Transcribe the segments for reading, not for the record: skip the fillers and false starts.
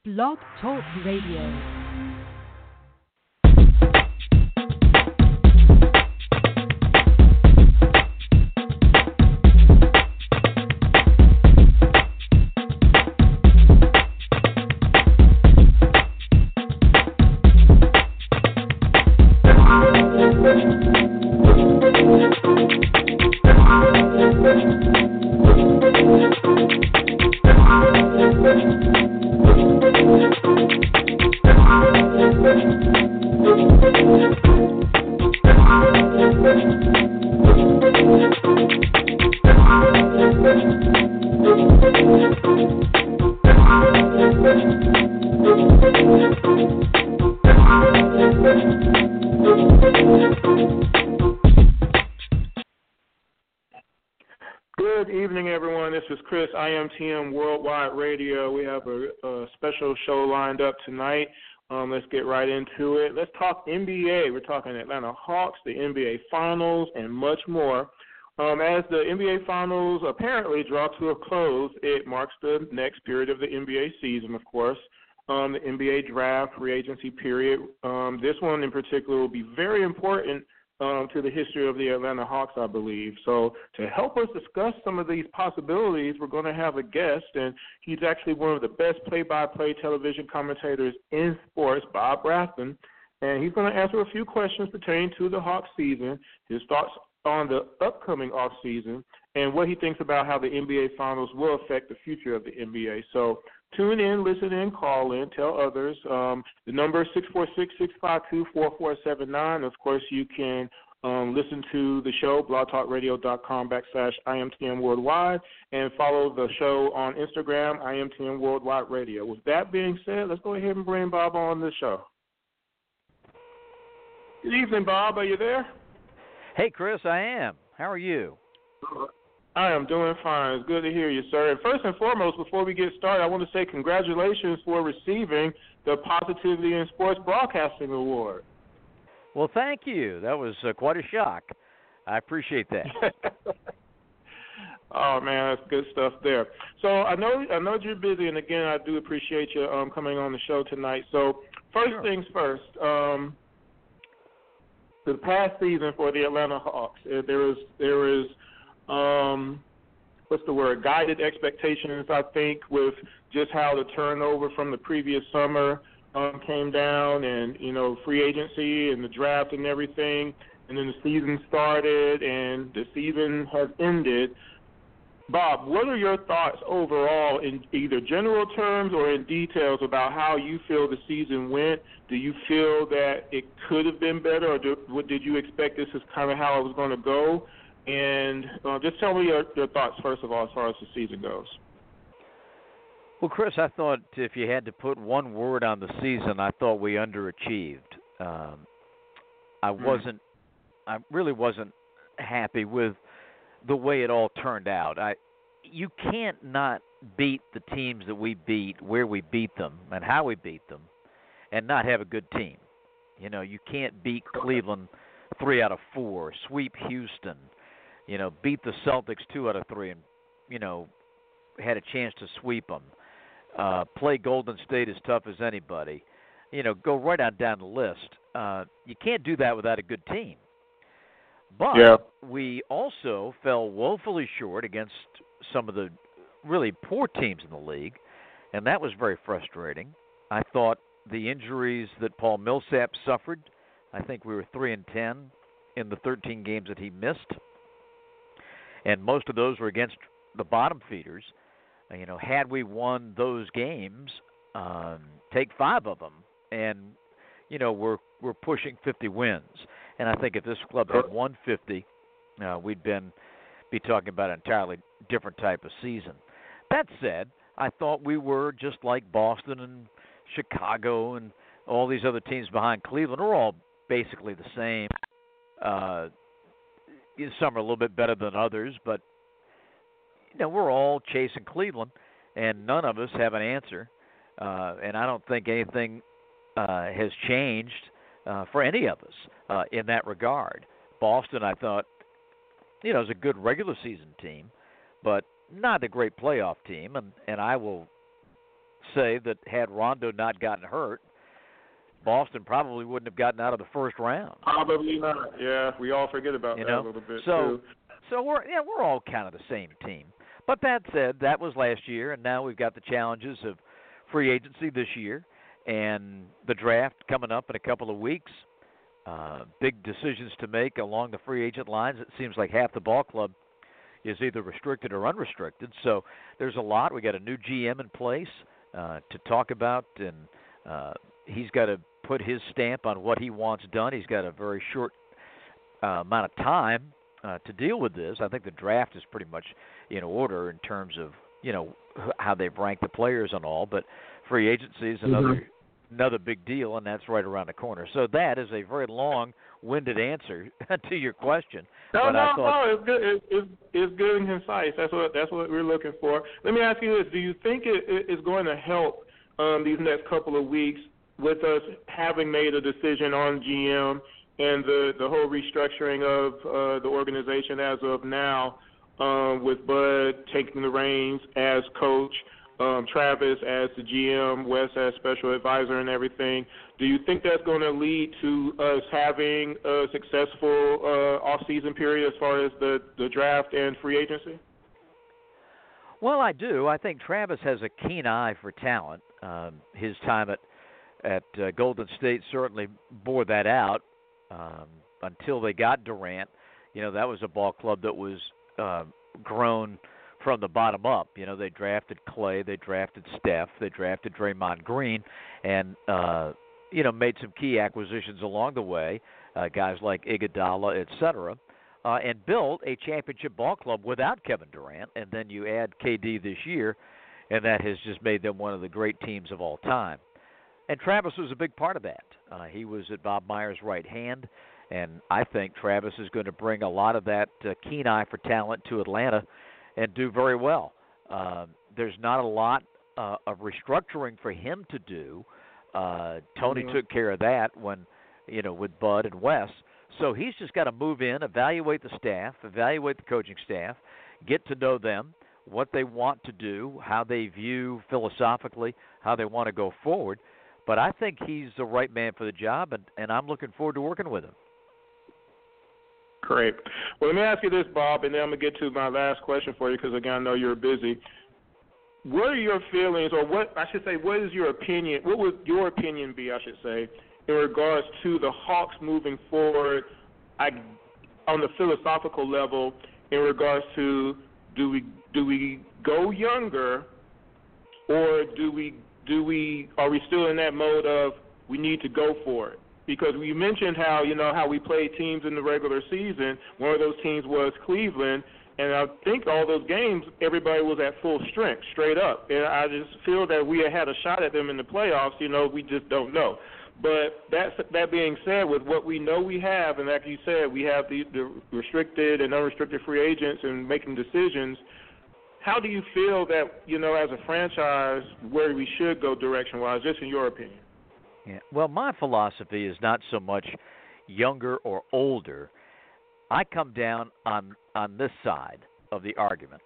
Blog Talk Radio. Good evening, everyone. This is Chris, IMTM Worldwide Radio. We have a special show lined up tonight. Let's get right into it. Let's talk NBA. We're talking Atlanta Hawks, the NBA Finals, and much more. As the NBA Finals apparently draw to a close, it marks the next period of the NBA season, of course. The NBA draft, free agency period. This one in particular will be very important to the history of the Atlanta Hawks, I believe. So to help us discuss some of these possibilities, we're going to have a guest, and he's actually one of the best play-by-play television commentators in sports, Bob Rathbun, and he's going to answer a few questions pertaining to the Hawks season, his thoughts on the upcoming offseason, and what he thinks about how the NBA Finals will affect the future of the NBA. So tune in, listen in, call in, tell others. The number is 646-652-4479. Of course, you can listen to the show, blogtalkradio.com/IMTM Worldwide, and follow the show on Instagram, IMTM Worldwide Radio. With that being said, let's go ahead and bring Bob on the show. Good evening, Bob. Are you there? Hey, Chris, I am. How are you? I am doing fine. It's good to hear you, sir. And first and foremost, before we get started, I want to say congratulations for receiving the Positivity in Sports Broadcasting Award. Well, thank you. That was quite a shock. I appreciate that. Oh, man, that's good stuff there. So I know you're busy, and again, I do appreciate you coming on the show tonight. So first things first, the past season for the Atlanta Hawks, there is guided expectations, I think, with just how the turnover from the previous summer came down and, free agency and the draft and everything. And then the season started and the season has ended. Bob, what are your thoughts overall in either general terms or in details about how you feel the season went? Do you feel that it could have been better, or did you expect this is kind of how it was going to go? And just tell me your thoughts, first of all, as far as the season goes. Well, Chris, I thought if you had to put one word on the season, I thought we underachieved. I really wasn't happy with the way it all turned out. You can't not beat the teams that we beat, where we beat them, and how we beat them, and not have a good team. You can't beat Cleveland 3 out of 4, sweep Houston, beat the Celtics 2 out of 3, and, had a chance to sweep them. Play Golden State as tough as anybody. Go right on down the list. You can't do that without a good team. But we also fell woefully short against some of the really poor teams in the league, and that was very frustrating. I thought the injuries that Paul Millsap suffered, I think we were 3-10 in the 13 games that he missed, and most of those were against the bottom feeders. Had we won those games, take 5 of them, and we're pushing 50 wins. And I think if this club had won 50, we'd be talking about an entirely different type of season. That said, I thought we were just like Boston and Chicago and all these other teams behind Cleveland. We're all basically the same. Some are a little bit better than others, but we're all chasing Cleveland, and none of us have an answer. And I don't think anything has changed for any of us in that regard. Boston, I thought, is a good regular season team, but not a great playoff team. And I will say that had Rondo not gotten hurt, Boston probably wouldn't have gotten out of the first round. Probably not. Yeah, we all forget about that a little bit too. So we're all kind of the same team. But that said, that was last year, and now we've got the challenges of free agency this year and the draft coming up in a couple of weeks. Big decisions to make along the free agent lines. It seems like half the ball club is either restricted or unrestricted. So there's a lot. We got a new GM in place to talk about, and he's got to put his stamp on what he wants done. He's got a very short amount of time to deal with this. I think the draft is pretty much in order in terms of how they've ranked the players and all, but free agency is another big deal, and that's right around the corner. So that is a very long-winded answer to your question. No, it's good. It's good and concise. That's what we're looking for. Let me ask you this: do you think it is going to help these next couple of weeks with us having made a decision on GM and the whole restructuring of the organization as of now, with Bud taking the reins as coach, Travis as the GM, Wes as special advisor and everything? Do you think that's going to lead to us having a successful off-season period as far as the draft and free agency? Well, I do. I think Travis has a keen eye for talent. His time at Golden State certainly bore that out until they got Durant. That was a ball club that was grown from the bottom up. They drafted Clay, they drafted Steph, they drafted Draymond Green, and made some key acquisitions along the way, guys like Iguodala, et cetera, and built a championship ball club without Kevin Durant. And then you add KD this year, and that has just made them one of the great teams of all time. And Travis was a big part of that. He was at Bob Myers' right hand, and I think Travis is going to bring a lot of that keen eye for talent to Atlanta and do very well. There's not a lot of restructuring for him to do. Tony took care of that when, with Bud and Wes. So he's just got to move in, evaluate the staff, evaluate the coaching staff, get to know them, what they want to do, how they view philosophically, how they want to go forward. But I think he's the right man for the job, and I'm looking forward to working with him. Great. Well, let me ask you this, Bob, and then I'm going to get to my last question for you because, again, I know you're busy. What are your feelings, or what is your opinion? What would your opinion be, I should say, in regards to the Hawks moving forward on the philosophical level in regards to do we go younger, or are we still in that mode of we need to go for it? Because you mentioned how we played teams in the regular season. One of those teams was Cleveland, and I think all those games everybody was at full strength, straight up. And I just feel that we had a shot at them in the playoffs. We just don't know. But that being said, with what we know we have, and like you said, we have the restricted and unrestricted free agents and making decisions. How do you feel that, as a franchise, where we should go direction-wise, just in your opinion? Yeah. Well, my philosophy is not so much younger or older. I come down on this side of the argument.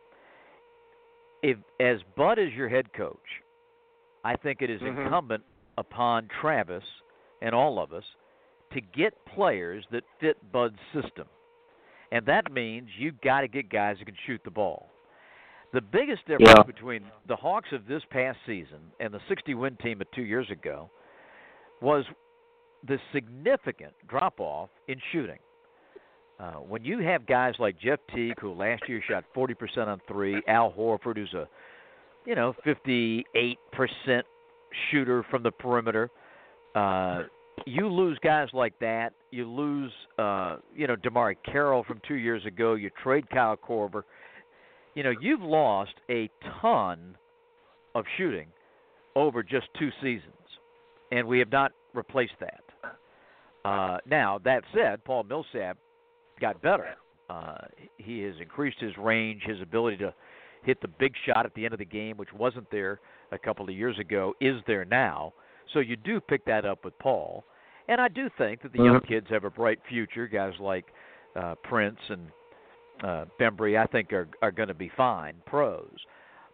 As Bud is your head coach, I think it is incumbent upon Travis and all of us to get players that fit Bud's system. And that means you've got to get guys who can shoot the ball. The biggest difference between the Hawks of this past season and the 60-win team of 2 years ago was the significant drop-off in shooting. When you have guys like Jeff Teague, who last year shot 40% on three, Al Horford, who's a 58% shooter from the perimeter, you lose guys like that. You lose, DeMar Carroll from 2 years ago. You trade Kyle Korver. You've lost a ton of shooting over just 2 seasons, and we have not replaced that. Now, that said, Paul Millsap got better. He has increased his range, his ability to hit the big shot at the end of the game, which wasn't there a couple of years ago, is there now. So you do pick that up with Paul. And I do think that the young kids have a bright future. Guys like Prince and Bembry, I think, are going to be fine pros.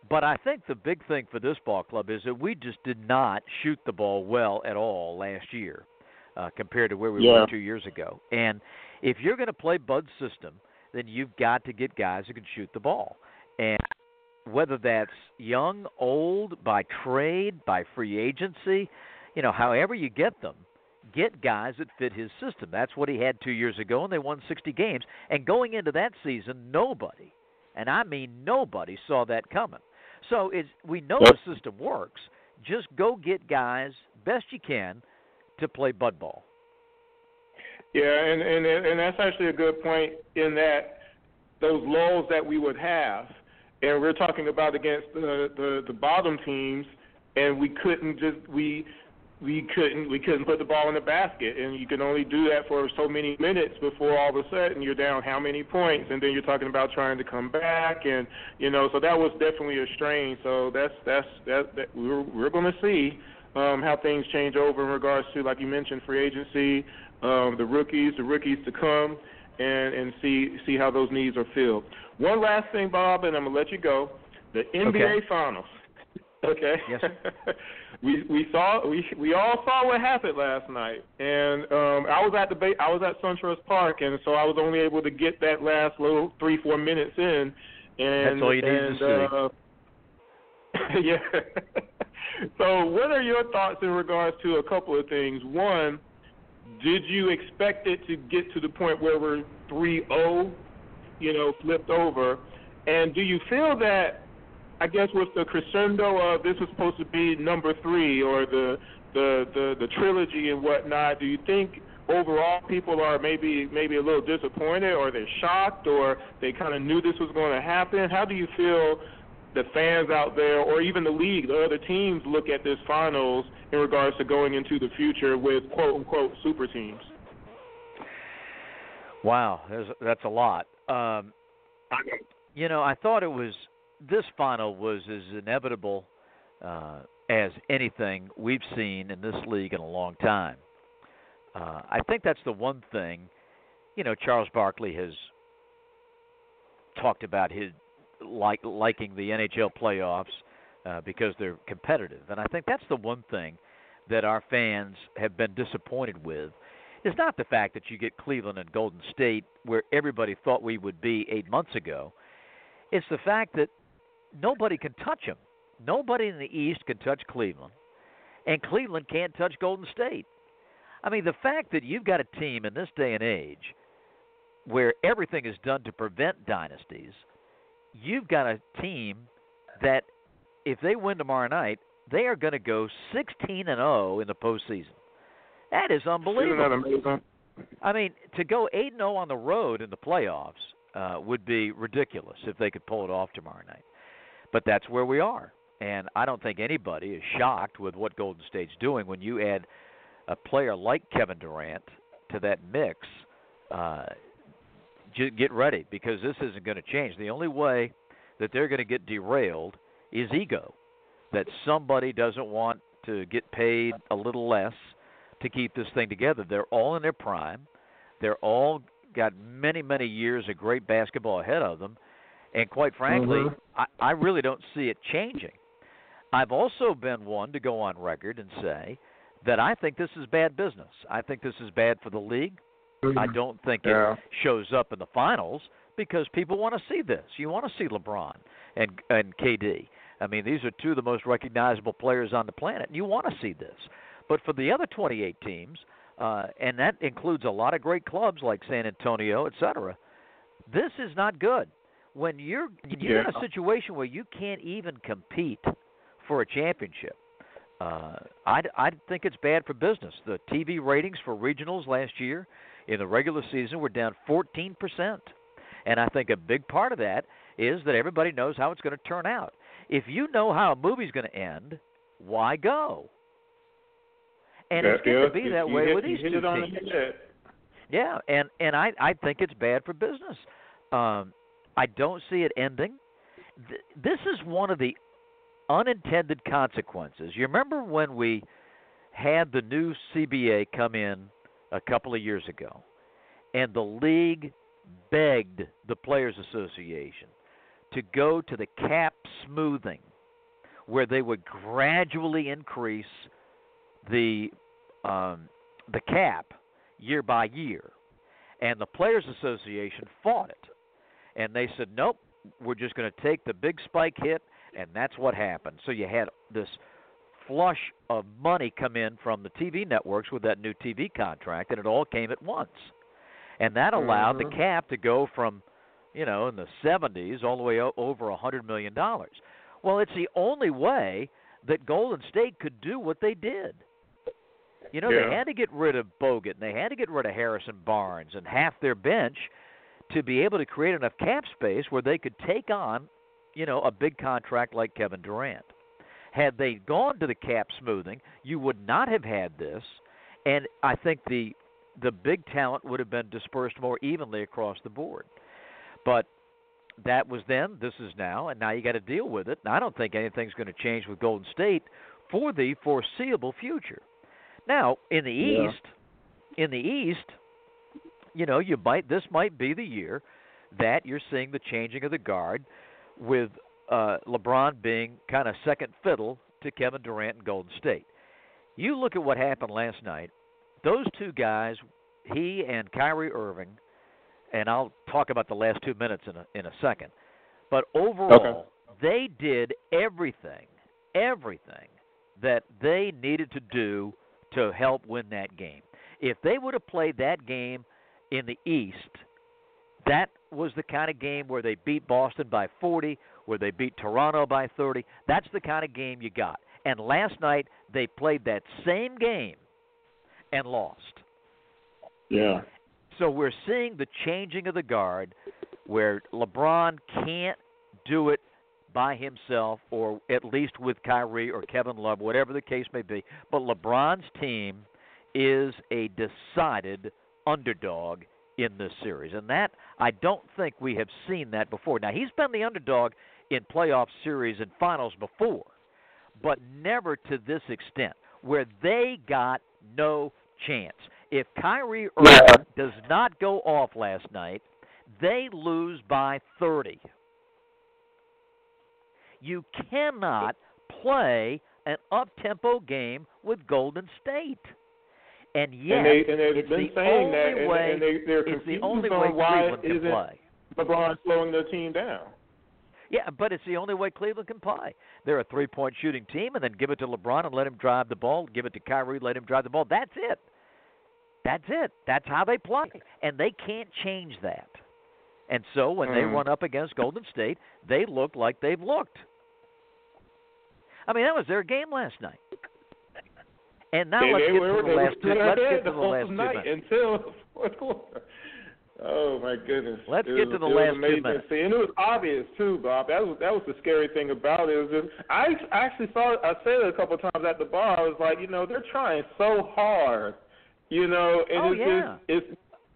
But I think the big thing for this ball club is that we just did not shoot the ball well at all last year compared to where we were 2 years ago. And if you're going to play Bud's system, then you've got to get guys who can shoot the ball. And whether that's young, old, by trade, by free agency, however you get them, get guys that fit his system. That's what he had 2 years ago, and they won 60 games. And going into that season, nobody, and I mean nobody, saw that coming. So we know the system works. Just go get guys best you can to play Bud ball. Yeah, and that's actually a good point in that those lulls that we would have, and we're talking about against the bottom teams, and we couldn't put the ball in the basket, and you can only do that for so many minutes before all of a sudden you're down how many points, and then you're talking about trying to come back, and so that was definitely a strain. So that we're going to see how things change over in regards to, like you mentioned, free agency, the rookies to come, and see how those needs are filled. One last thing, Bob, and I'm gonna let you go. The NBA Finals. Okay. Yes. We all saw what happened last night, and I was at SunTrust Park, and so I was only able to get that last little 3-4 minutes in. And that's all you need to see. Yeah. So, what are your thoughts in regards to a couple of things? One, did you expect it to get to the point where we're 3-0, flipped over? And do you feel that, I guess, with the crescendo of this was supposed to be number 3 or the trilogy and whatnot, do you think overall people are maybe a little disappointed, or they're shocked, or they kind of knew this was going to happen? How do you feel the fans out there, or even the league, the other teams, look at this finals in regards to going into the future with quote-unquote super teams? Wow, that's a lot. I thought this final was as inevitable as anything we've seen in this league in a long time. I think that's the one thing, Charles Barkley has talked about his liking the NHL playoffs because they're competitive. And I think that's the one thing that our fans have been disappointed with. It's not the fact that you get Cleveland and Golden State where everybody thought we would be 8 months ago. It's the fact that nobody can touch them. Nobody in the East can touch Cleveland, and Cleveland can't touch Golden State. I mean, the fact that you've got a team in this day and age where everything is done to prevent dynasties, you've got a team that if they win tomorrow night, they are going to go 16-0 in the postseason. That is unbelievable. Isn't that amazing? I mean, to go 8-0 on the road in the playoffs would be ridiculous if they could pull it off tomorrow night. But that's where we are. And I don't think anybody is shocked with what Golden State's doing. When you add a player like Kevin Durant to that mix, get ready, because this isn't going to change. The only way that they're going to get derailed is ego, that somebody doesn't want to get paid a little less to keep this thing together. They're all in their prime. They're all got many, many years of great basketball ahead of them. And quite frankly, I really don't see it changing. I've also been one to go on record and say that I think this is bad business. I think this is bad for the league. I don't think it shows up in the finals because people want to see this. You want to see LeBron and KD. I mean, these are two of the most recognizable players on the planet, and you want to see this. But for the other 28 teams, and that includes a lot of great clubs like San Antonio, et cetera, this is not good. When you're in a situation where you can't even compete for a championship, I think it's bad for business. The TV ratings for regionals last year in the regular season were down 14%. And I think a big part of that is that everybody knows how it's going to turn out. If you know how a movie's going to end, why go? And it's going to be that way with these two teams. Yeah, and I think it's bad for business. I don't see it ending. This is one of the unintended consequences. You remember when we had the new CBA come in a couple of years ago, and the league begged the Players Association to go to the cap smoothing, where they would gradually increase the cap year by year. And the Players Association fought it. And they said, nope, we're just going to take the big spike hit, and that's what happened. So you had this flush of money come in from the TV networks with that new TV contract, and it all came at once. And that allowed the cap to go from, in the 70s all the way over $100 million. Well, it's the only way that Golden State could do what they did. They had to get rid of Bogut, and they had to get rid of Harrison Barnes and half their bench to be able to create enough cap space where they could take on, a big contract like Kevin Durant. Had they gone to the cap smoothing, you would not have had this, and I think the big talent would have been dispersed more evenly across the board. But that was then, this is now, and now you got to deal with it. And I don't think anything's going to change with Golden State for the foreseeable future. Now, in the East, this might be the year that you're seeing the changing of the guard, with LeBron being kind of second fiddle to Kevin Durant and Golden State. You look at what happened last night. Those two guys, he and Kyrie Irving, and I'll talk about the last 2 minutes in a second. But overall, they did everything that they needed to do to help win that game. If they would have played that game in the East, that was the kind of game where they beat Boston by 40, where they beat Toronto by 30. That's the kind of game you got. And last night, they played that same game and lost. Yeah. So we're seeing the changing of the guard, where LeBron can't do it by himself, or at least with Kyrie or Kevin Love, whatever the case may be. But LeBron's team is a decided underdog in this series. And that, I don't think we have seen that before. Now, he's been the underdog in playoff series and finals before, but never to this extent, where they got no chance. If Kyrie Irving does not go off last night, they lose by 30. You cannot play an up-tempo game with Golden State. And yet, they've been saying that, and they're confused on why isn't LeBron slowing their team down. Yeah, but it's the only way Cleveland can play. They're a three-point shooting team, and then give it to LeBron and let him drive the ball. Give it to Kyrie, let him drive the ball. That's it. That's how they play, and they can't change that. And so when they run up against Golden State, they look like they've looked. I mean, that was their game last night. And now let's get to the last 2 minutes. Until the fourth quarter. Oh, my goodness. Let's get to the last 2 minutes. And it was obvious, too, Bob. That was the scary thing about it. It was just, I actually saw it. I said it a couple of times at the bar. I was like, they're trying so hard, and it's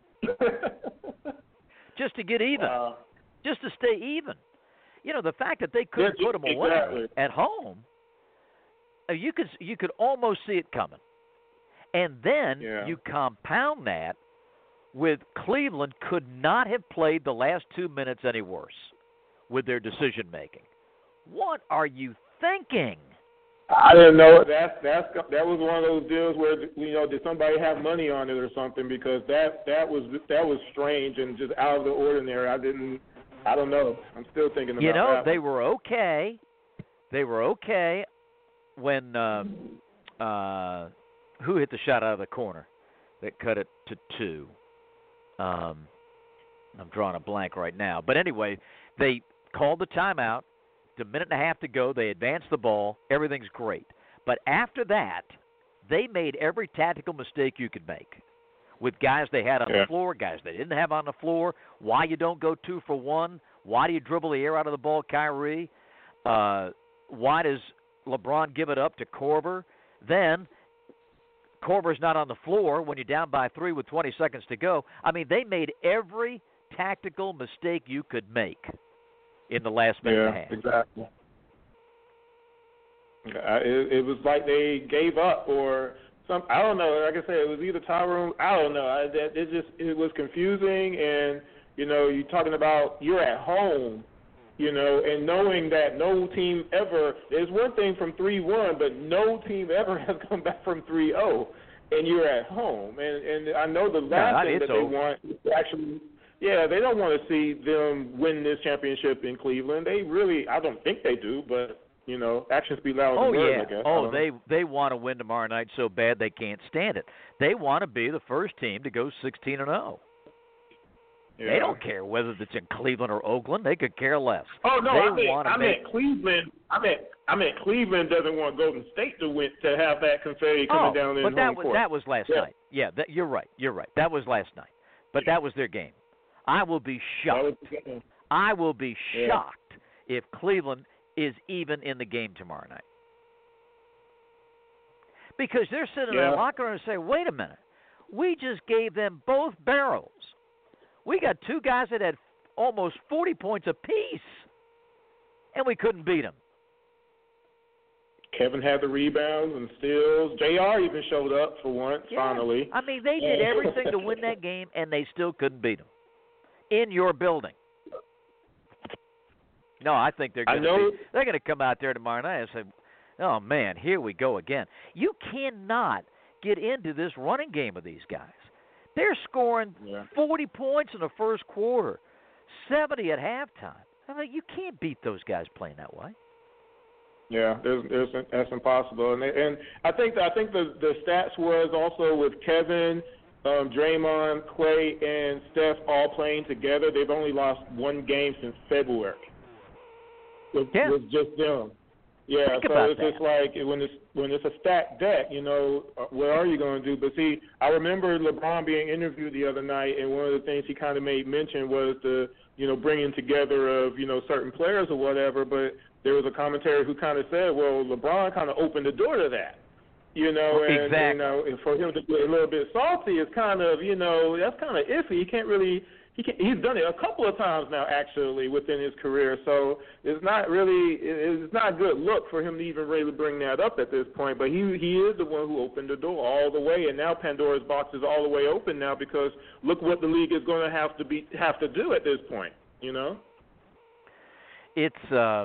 just to get even, just to stay even. The fact that they couldn't put them away at home, you could almost see it coming. And then you compound that with Cleveland could not have played the last 2 minutes any worse with their decision-making. What are you thinking? I didn't know that was one of those deals where did somebody have money on it or something, because that was strange and just out of the ordinary. I don't know. I'm still thinking about that. They were okay. They were okay when who hit the shot out of the corner that cut it to 2. I'm drawing a blank right now. But anyway, they called the timeout. It's a minute and a half to go. They advanced the ball. Everything's great. But after that, they made every tactical mistake you could make with guys they had on the floor, guys they didn't have on the floor, why you don't go 2 for 1, why do you dribble the air out of the ball, Kyrie, why does LeBron give it up to Korver? Then Korver's not on the floor when you're down by 3 with 20 seconds to go. I mean, they made every tactical mistake you could make in the last minute and a half. Yeah, exactly. It was like they gave up or some. I don't know. Like I said, it was either Tyrone. I don't know. It was confusing, and you're talking about you're at home. and knowing that no team ever, there's one thing from 3-1, but no team ever has come back from 3-0, and you're at home. And I know the last thing that they want is actually, they don't want to see them win this championship in Cleveland. I don't think they do, but, actions speak louder than words, I guess. Oh, they want to win tomorrow night so bad they can't stand it. They want to be the first team to go 16-0. Yeah. They don't care whether it's in Cleveland or Oakland. They could care less. Oh no, I meant Cleveland. I meant Cleveland doesn't want Golden State to win, to have that confetti coming down in home court. That was last night. Yeah, you're right. That was last night. But that was their game. I will be shocked. I will be shocked if Cleveland is even in the game tomorrow night. Because they're sitting in their locker room and say, wait a minute, we just gave them both barrels. We got two guys that had almost 40 points apiece, and we couldn't beat them. Kevin had the rebounds and steals. JR even showed up for once, finally. I mean, they did everything to win that game, and they still couldn't beat them in your building. No, I think they're going to come out there tomorrow night and say, oh, man, here we go again. You cannot get into this running game of these guys. They're scoring 40 points in the first quarter, 70 at halftime. I mean, you can't beat those guys playing that way. Yeah, that's impossible. And I think the stats was also with Kevin, Draymond, Clay, and Steph all playing together. They've only lost one game since February. With just them. Yeah, so it's just like when it's a stacked deck, what are you going to do? But see, I remember LeBron being interviewed the other night, and one of the things he kind of made mention was the, bringing together of, certain players or whatever. But there was a commentator who kind of said, well, LeBron kind of opened the door to that, and exactly. And for him to be a little bit salty is kind of, that's kind of iffy. He can't really. He's done it a couple of times now, actually, within his career. So it's not a good look for him to even really bring that up at this point. But he is the one who opened the door all the way, and now Pandora's box is all the way open now because look what the league is going to have to do at this point. It's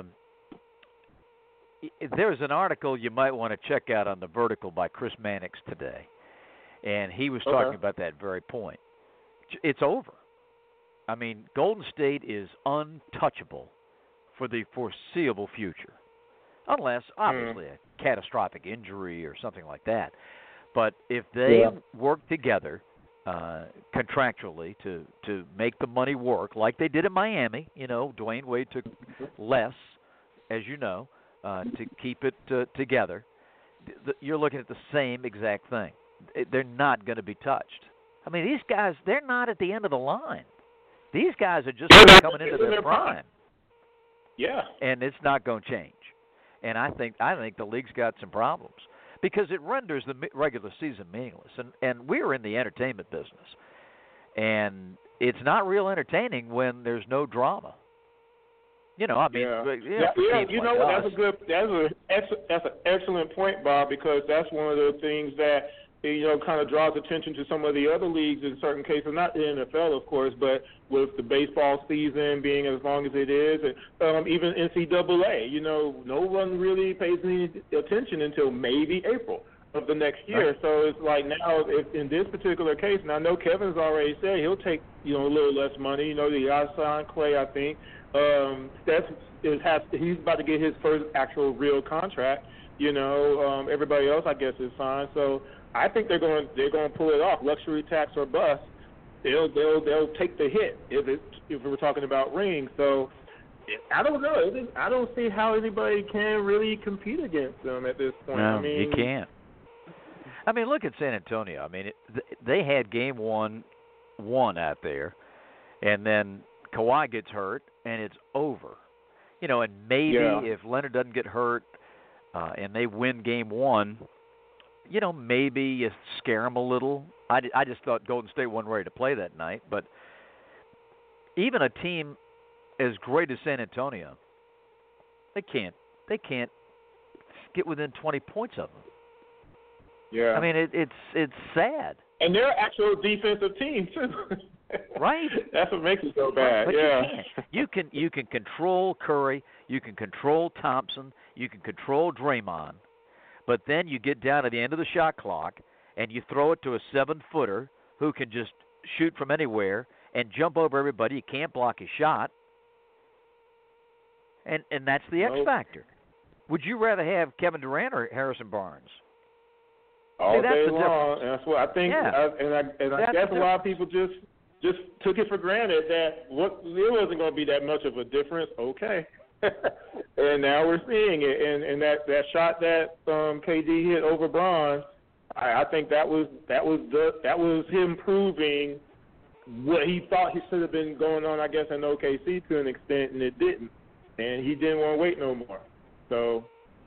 there's an article you might want to check out on The Vertical by Chris Mannix today, and he was talking about that very point. It's over. I mean, Golden State is untouchable for the foreseeable future, unless, obviously, a catastrophic injury or something like that. But if they work together contractually to make the money work, like they did in Miami, Dwayne Wade took less, as you know, to keep it together, you're looking at the same exact thing. They're not going to be touched. I mean, these guys, they're not at the end of the line. These guys are just coming into their prime. Yeah. And it's not going to change. And I think the league's got some problems because it renders the regular season meaningless. And we're in the entertainment business. And it's not real entertaining when there's no drama. That's an excellent point, Bob, because that's one of the things that kind of draws attention to some of the other leagues in certain cases, not the NFL, of course, but with the baseball season being as long as it is, and even NCAA, no one really pays any attention until maybe April of the next year. Right. So it's like now, if in this particular case, and I know Kevin's already said he'll take, a little less money. The outside Clay, I think, he's about to get his first actual real contract. Everybody else, I guess, is fine. So I think they're going to pull it off. Luxury tax or bust. They'll take the hit if we're talking about rings. So I don't know. I don't see how anybody can really compete against them at this point. No, you can't. I mean, look at San Antonio. I mean, they had game one out there, and then Kawhi gets hurt, and it's over. And maybe if Leonard doesn't get hurt and they win game one, maybe you scare them a little. I just thought Golden State wasn't ready to play that night. But even a team as great as San Antonio, they can't get within 20 points of them. Yeah. I mean, it's sad. And they're an actual defensive team, too. Right. That's what makes it so bad. But yeah. You can control Curry, you can control Thompson, you can control Draymond, but then you get down to the end of the shot clock and you throw it to a 7-footer who can just shoot from anywhere and jump over everybody. You can't block his shot. And that's the X factor. Would you rather have Kevin Durant or Harrison Barnes? All that's day the long, difference. and that's what I think. Yeah. I guess a lot of people just took it for granted that it wasn't going to be that much of a difference. Okay, and now we're seeing it. And that shot that KD hit over Bron, I think that was him proving what he thought he should have been going on. I guess in OKC to an extent, and it didn't. And he didn't want to wait no more. So.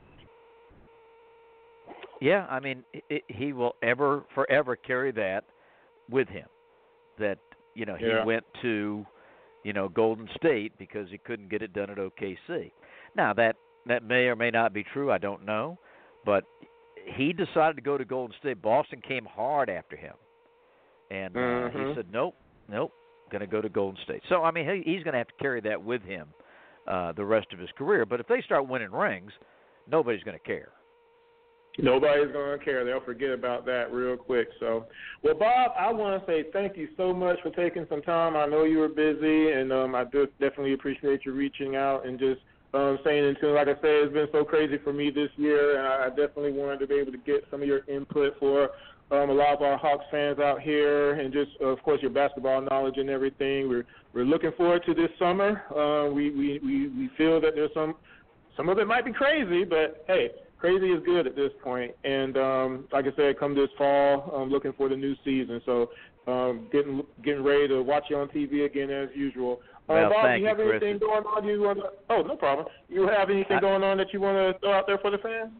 Yeah, I mean, he will forever carry that with him. That, he went to, Golden State because he couldn't get it done at OKC. Now, that may or may not be true. I don't know. But he decided to go to Golden State. Boston came hard after him. And he said, nope, going to go to Golden State. So, I mean, he's going to have to carry that with him the rest of his career. But if they start winning rings, nobody's going to care. Nobody's going to care. They'll forget about that real quick. So, well, Bob, I want to say thank you so much for taking some time. I know you were busy, and I definitely appreciate you reaching out and just saying in tune. Like I said, it's been so crazy for me this year, and I definitely wanted to be able to get some of your input for a lot of our Hawks fans out here, and just, of course, your basketball knowledge and everything. We're looking forward to this summer. We feel that there's some of it might be crazy, but hey. Crazy is good at this point, and like I said, come this fall, I'm looking for the new season. So, getting ready to watch you on TV again as usual. Well, Bob, thank do you have you, anything going on? You want to? Oh, no problem. You have anything going on that you want to throw out there for the fans?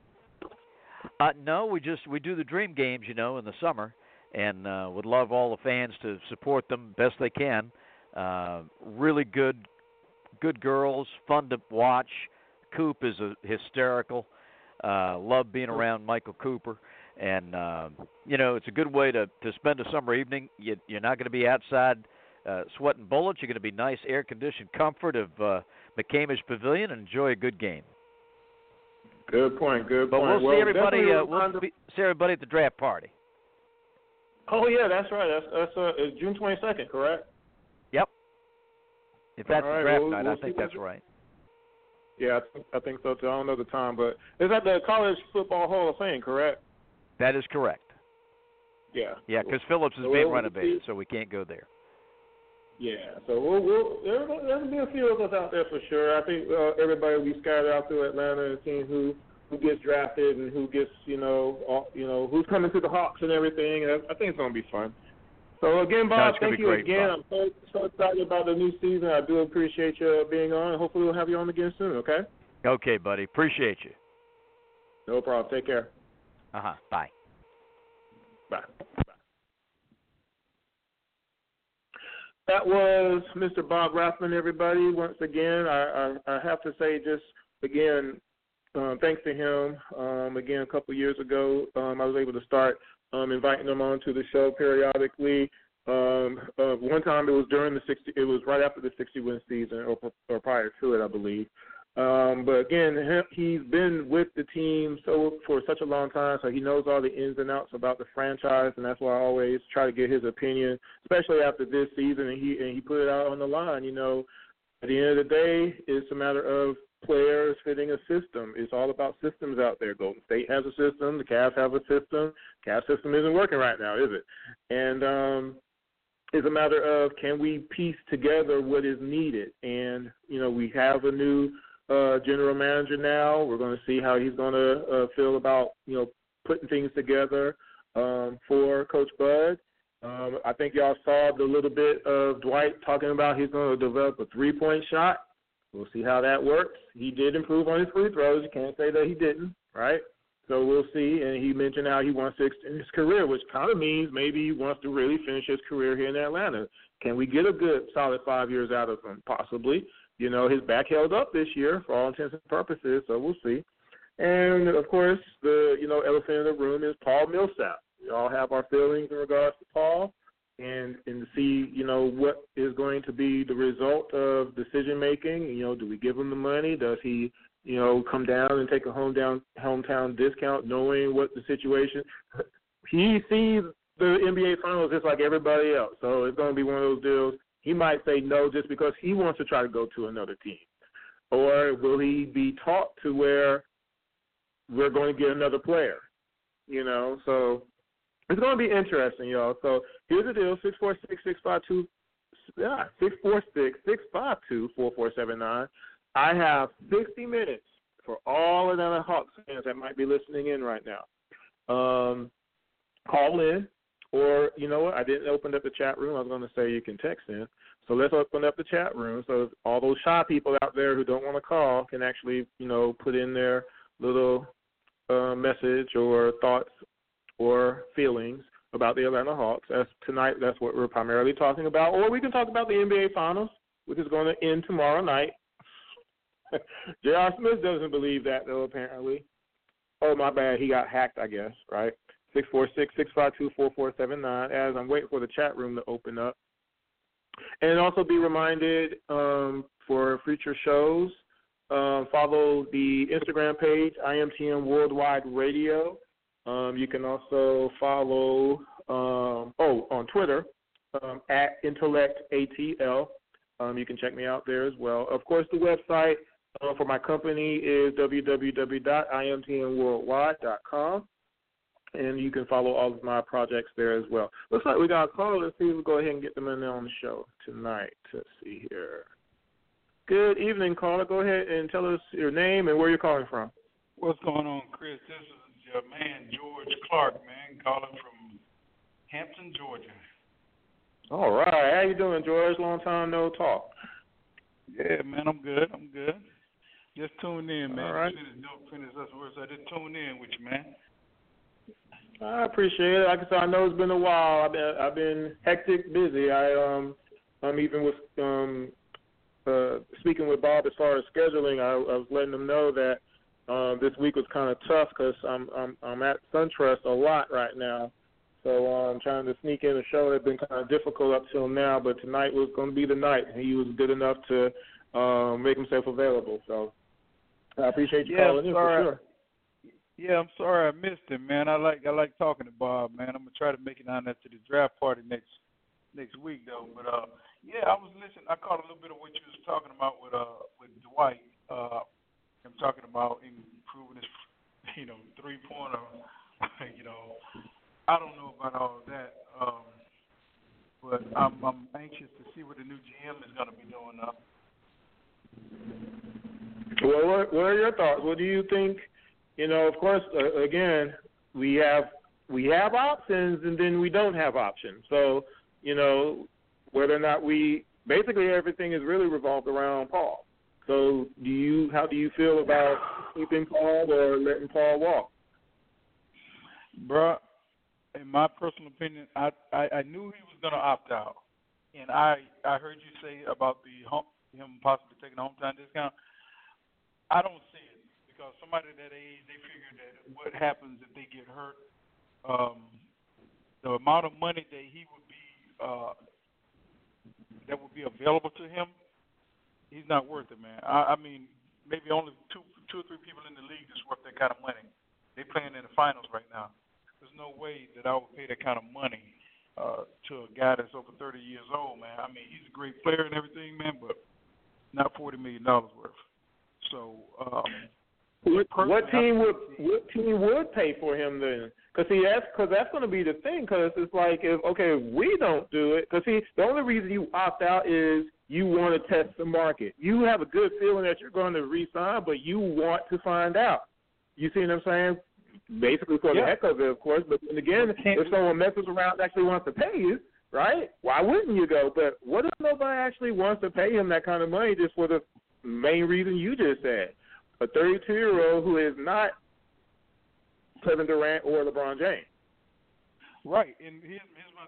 No, we do the Dream Games, in the summer, and would love all the fans to support them best they can. Really good girls, fun to watch. Coop is hysterical. Love being around Michael Cooper, and it's a good way to spend a summer evening. You're not going to be outside sweating bullets. You're going to be nice air-conditioned comfort of McCamish Pavilion and enjoy a good game. Good point. But we'll see everybody. See everybody at the draft party. Oh yeah, that's right. That's June 22nd, correct? Yep. If that's right, the draft we'll night, I think that's right. Yeah, I think so too. I don't know the time, but it's at the College Football Hall of Fame, correct? That is correct. Yeah. Yeah, because Phillips is being renovated, so we can't go there. Yeah, so there'll be a few of us out there for sure. I think everybody will be scattered out through Atlanta and seeing who gets drafted and who gets who's coming to the Hawks and everything. I think it's gonna be fun. So again, Bob, thank you again. Bob. I'm so excited about the new season. I do appreciate you being on. Hopefully we'll have you on again soon, okay? Okay, buddy. Appreciate you. No problem. Take care. Bye. Bye. That was Mr. Bob Rathman, everybody. Once again, I have to say just, again, thanks to him. Again, a couple years ago, I was able to start inviting them onto the show periodically. One time it was it was right after the 60-win season, or prior to it, I believe. But again, he's been with the team for such a long time, so he knows all the ins and outs about the franchise, and that's why I always try to get his opinion, especially after this season. And he put it out on the line. At the end of the day, it's a matter of players fitting a system. It's all about systems out there. Golden State has a system. The Cavs have a system. Cavs system isn't working right now, is it? And it's a matter of, can we piece together what is needed? And, we have a new general manager now. We're going to see how he's going to feel about, putting things together for Coach Bud. I think y'all saw the little bit of Dwight talking about he's going to develop a three-point shot. We'll see how that works. He did improve on his free throws. You can't say that he didn't, right? So we'll see. And he mentioned how he wants to extend his career, which kind of means maybe he wants to really finish his career here in Atlanta. Can we get a good solid 5 years out of him? Possibly. His back held up this year for all intents and purposes, so we'll see. And, of course, the elephant in the room is Paul Millsap. We all have our feelings in regards to Paul. and to see, what is going to be the result of decision making. Do we give him the money? Does he, come down and take a hometown discount, knowing what the situation? He sees the NBA Finals just like everybody else, so it's going to be one of those deals. He might say no just because he wants to try to go to another team, or will he be taught to where we're going to get another player? So it's going to be interesting, y'all. So here's the deal: 646-652-4479. I have 60 minutes for all Atlanta Hawks fans that might be listening in right now. Call in, or you know what? I didn't open up the chat room. I was going to say you can text in. So let's open up the chat room so all those shy people out there who don't want to call can actually, put in their little message or thoughts or feelings about the Atlanta Hawks. Tonight, that's what we're primarily talking about. Or we can talk about the NBA Finals, which is going to end tomorrow night. J.R. Smith doesn't believe that, though, apparently. Oh, my bad. He got hacked, I guess, right? 646-652-4479, as I'm waiting for the chat room to open up. And also be reminded for future shows, follow the Instagram page, IMTM Worldwide Radio. You can also follow, on Twitter, at IntellectATL. You can check me out there as well. Of course, the website for my company is www.imtmworldwide.com. And you can follow all of my projects there as well. Looks like we got a call. Let's see if we go ahead and get them in there on the show tonight. Let's see here. Good evening, caller. Go ahead and tell us your name and where you're calling from. What's going on, Chris? This is your man, George Clark, man, calling from Hampton, Georgia. All right. How you doing, George? Long time no talk. Yeah, man, I'm good. Just tuned in, man. All right. Finish us words. I just tuned in with you, man. I appreciate it. Like I said, I know it's been a while. I've been hectic, busy. I'm even with speaking with Bob as far as scheduling. I was letting him know that this week was kind of tough because I'm at SunTrust a lot right now. So I'm trying to sneak in a show that's been kind of difficult up till now. But tonight was going to be the night. He was good enough to make himself available. So I appreciate you calling in for sure. Yeah, I'm sorry I missed it, man. I like talking to Bob, man. I'm gonna try to make it down there to the draft party next week, though. But yeah, I was listening. I caught a little bit of what you was talking about with Dwight. I'm talking about improving his, 3-pointer. I don't know about all of that, but I'm anxious to see what the new GM is gonna be doing now. Well, what are your thoughts? What do you think? Of course, again, we have options and then we don't have options. So, whether or not basically everything is really revolved around Paul. So, how do you feel about keeping Paul or letting Paul walk? Bruh, in my personal opinion, I knew he was going to opt out. And I heard you say about him possibly taking a hometown discount. I don't see it. Because somebody that age, they figure that what happens if they get hurt, the amount of money that he would be, that would be available to him, he's not worth it, man. I mean, maybe only two or three people in the league is worth that kind of money. They're playing in the finals right now. There's no way that I would pay that kind of money to a guy that's over 30 years old, man. I mean, he's a great player and everything, man, but not $40 million worth. So. What team would pay for him then? Because that's going to be the thing. Because it's like if we don't do it. Because the only reason you opt out is you want to test the market. You have a good feeling that you're going to re-sign, but you want to find out. You see what I'm saying? Basically for the heck of it, of course. But then again, if someone messes around and actually wants to pay you, right? Why wouldn't you go? But what if nobody actually wants to pay him that kind of money just for the main reason you just said? A 32-year-old who is not Kevin Durant or LeBron James. Right, and here's my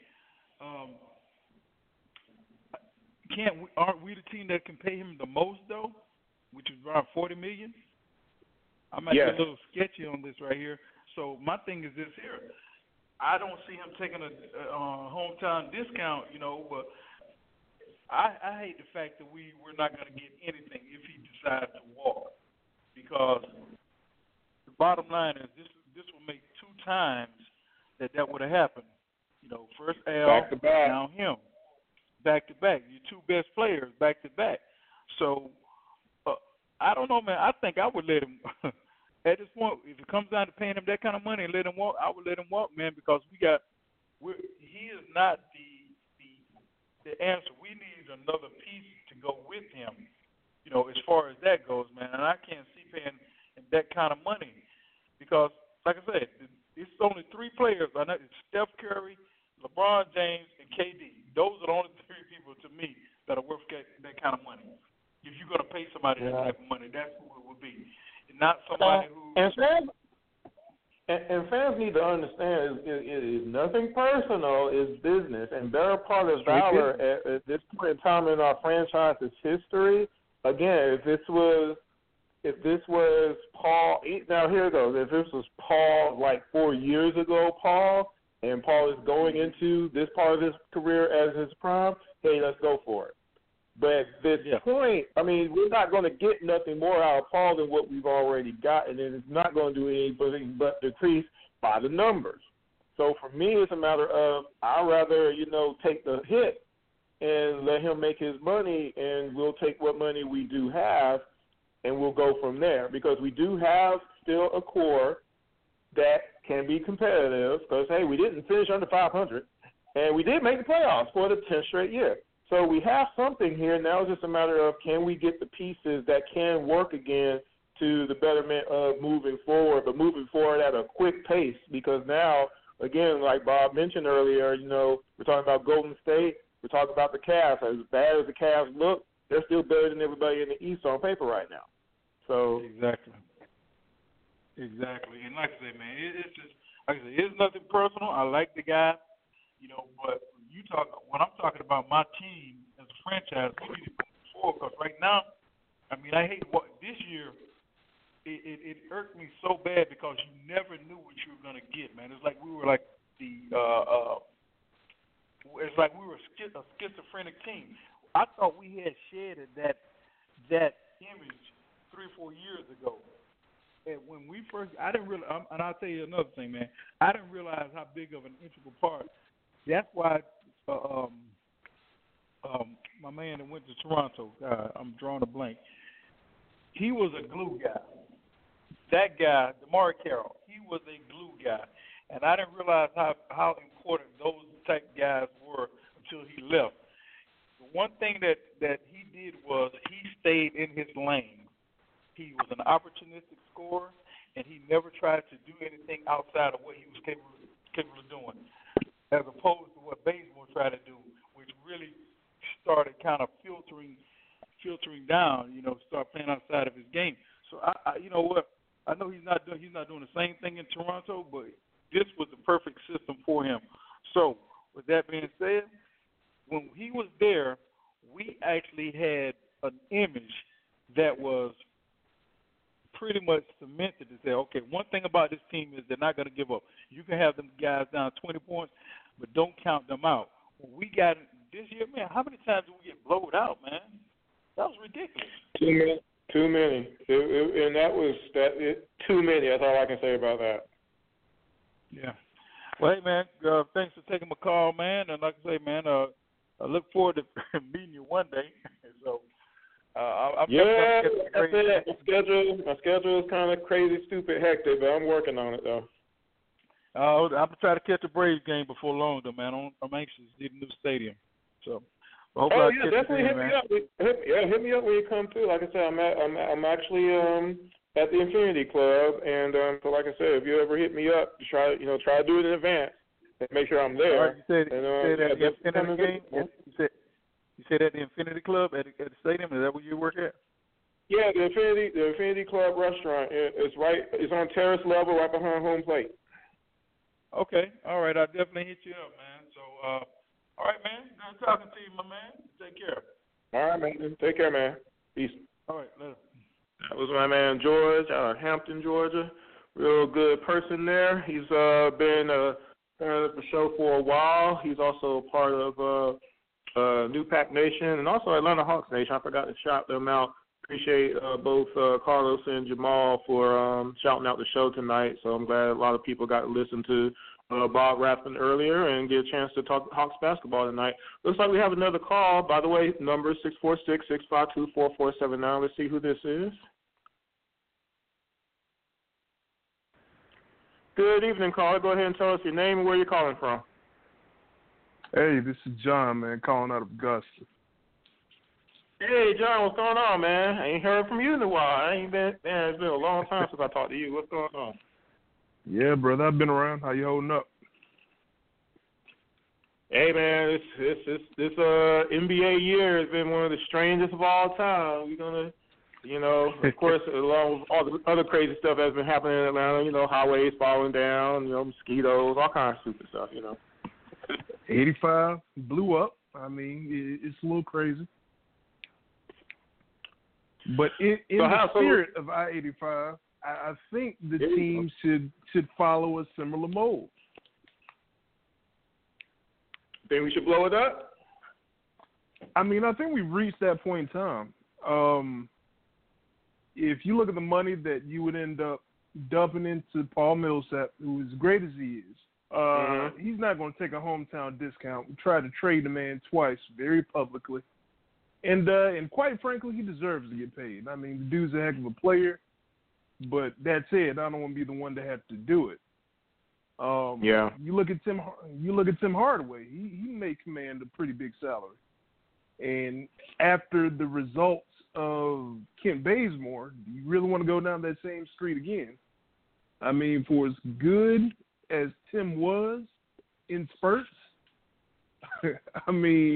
thing. Aren't we the team that can pay him the most, though, which is around $40 million? I might be a little sketchy on this right here. So my thing is this here. I don't see him taking a hometown discount, but I hate the fact that we're not going to get anything if he decides to walk, because the bottom line is this will make 2 times that would have happened. First Al, back to back. now him, back to back. Your 2 best players back to back. So I don't know, man. I think I would let him. At this point, if it comes down to paying him that kind of money and let him walk, I would let him walk, man, because he is not the answer. We need another piece to go with him, as far as that goes, man. And I can't see paying him that kind of money because, like I said, it's only 3 players. I know it's Steph Curry, LeBron James, and KD. Those are the only 3 people to me that are worth that kind of money. If you're going to pay somebody that type of money, that's who it would be. Not somebody who. And fans need to understand it is nothing personal. It's business. And better part of valor at this point in time in our franchise's history. Again, if this was Paul. Now here it goes. If this was Paul like 4 years ago, and Paul is going into this part of his career as his prime, hey, let's go for it. But at this point, I mean, we're not going to get nothing more out of Paul than what we've already gotten, and it's not going to do anything but decrease by the numbers. So for me, it's a matter of I'd rather, take the hit and let him make his money, and we'll take what money we do have, and we'll go from there. Because we do have still a core that can be competitive because, hey, we didn't finish under 500, and we did make the playoffs for the 10th straight year. So we have something here. Now it's just a matter of can we get the pieces that can work again to the betterment of moving forward, but moving forward at a quick pace because now, again, like Bob mentioned earlier, we're talking about Golden State. We're talking about the Cavs. As bad as the Cavs look, they're still better than everybody in the East on paper right now. So Exactly. And like I say, man, it's just, like I say, it's nothing personal. I like the guy, but when I'm talking about my team as a franchise, we need to move forward because right now, I mean, I hate what this year. It irked me so bad because you never knew what you were gonna get, man. It's like we were like it's like we were a schizophrenic team. I thought we had shedded that image 3 or 4 years ago. And when we first, I didn't realize, and I'll tell you another thing, man. I didn't realize how big of an integral part. That's why my man that went to Toronto, I'm drawing a blank. He was a glue guy. That guy, DeMar Carroll, he was a glue guy. And I didn't realize how important those type guys were until he left. The one thing that he did was he stayed in his lane. He was an opportunistic scorer, and he never tried to do anything outside of what he was capable of doing, as opposed to what Bazemore tried to do, which really started kind of filtering down, start playing outside of his game. So I you know what? I know he's not doing the same thing in Toronto, but this was the perfect system for him. So with that being said, when he was there, we actually had an image that was pretty much cemented to say, okay, one thing about this team is they're not going to give up. You can have them guys down 20 points, but don't count them out. When we got this year, man, how many times did we get blowed out, man? That was ridiculous. Too many. And that was too many. That's all I can say about that. Yeah. Well, hey, man, thanks for taking my call, man. And like I say, man, I look forward to meeting you one day. So, I'm that's it. My schedule is kind of crazy, stupid, hectic, but I'm working on it, though. I'm going to try to catch a Braves game before long, though, man. I'm anxious to see the new stadium. So, definitely hit me up. Hit me up when you come through. Like I said, I'm actually at the Infinity Club, and so like I said, if you ever hit me up, try to do it in advance and make sure I'm there. All right, you said at the Infinity game. You said at the Infinity Club at the stadium. Is that where you work at? Yeah, the Infinity Club restaurant. It's on terrace level, right behind home plate. Okay, all right. I'll definitely hit you up, man. So. All right, man. Good talking to you, my man. Take care. All right, man. Take care, man. Peace. All right, later. That was my man George out of Hampton, Georgia. Real good person there. He's been of the show for a while. He's also part of New Pack Nation and also Atlanta Hawks Nation. I forgot to shout them out. Appreciate both Carlos and Jamal for shouting out the show tonight. So I'm glad a lot of people got to listen to Bob Rathman earlier and get a chance to talk Hawks basketball tonight. Looks like we have another call. By the way, number 646-652-4479. Let's see who this is. Good evening, caller. Go ahead and tell us your name and where you're calling from. Hey, this is John, man, calling out of Augusta. Hey, John, what's going on, man? I ain't heard from you in a while. It's been a long time since I talked to you. What's going on? Yeah, brother, I've been around. How you holding up? Hey, man, this NBA year has been one of the strangest of all time. We're gonna, of course, along with all the other crazy stuff that's been happening in Atlanta. Highways falling down, mosquitoes, all kinds of stupid stuff. 85 blew up. I mean, it's a little crazy. But in the spirit of I-85, I think the team should follow a similar mold. Think we should blow it up? I mean, I think we've reached that point in time. If you look at the money that you would end up dumping into Paul Millsap, who is as great as he is, he's not going to take a hometown discount. We tried to trade the man twice, very publicly. And quite frankly, he deserves to get paid. I mean, the dude's a heck of a player. But that said, I don't want to be the one to have to do it. Yeah. You look at Tim Hardaway. He may command a pretty big salary. And after the results of Kent Bazemore, do you really want to go down that same street again? I mean, for as good as Tim was in spurts, I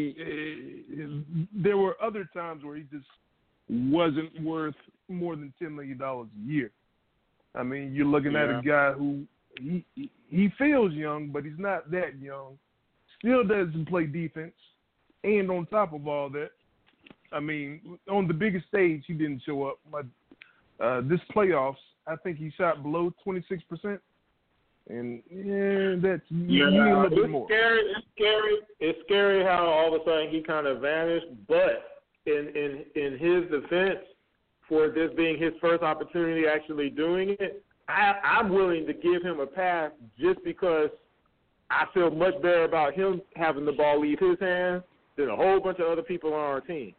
mean, there were other times where he just wasn't worth more than $10 million a year. I mean, you're looking at a guy who he feels young, but he's not that young. Still doesn't play defense, and on top of all that, I mean, on the biggest stage, he didn't show up. But this playoffs, I think he shot below 26%. And that's you need a little bit more. It's scary how all of a sudden he kind of vanished. But in his defense, for this being his first opportunity actually doing it, I'm willing to give him a pass just because I feel much better about him having the ball leave his hands than a whole bunch of other people on our team.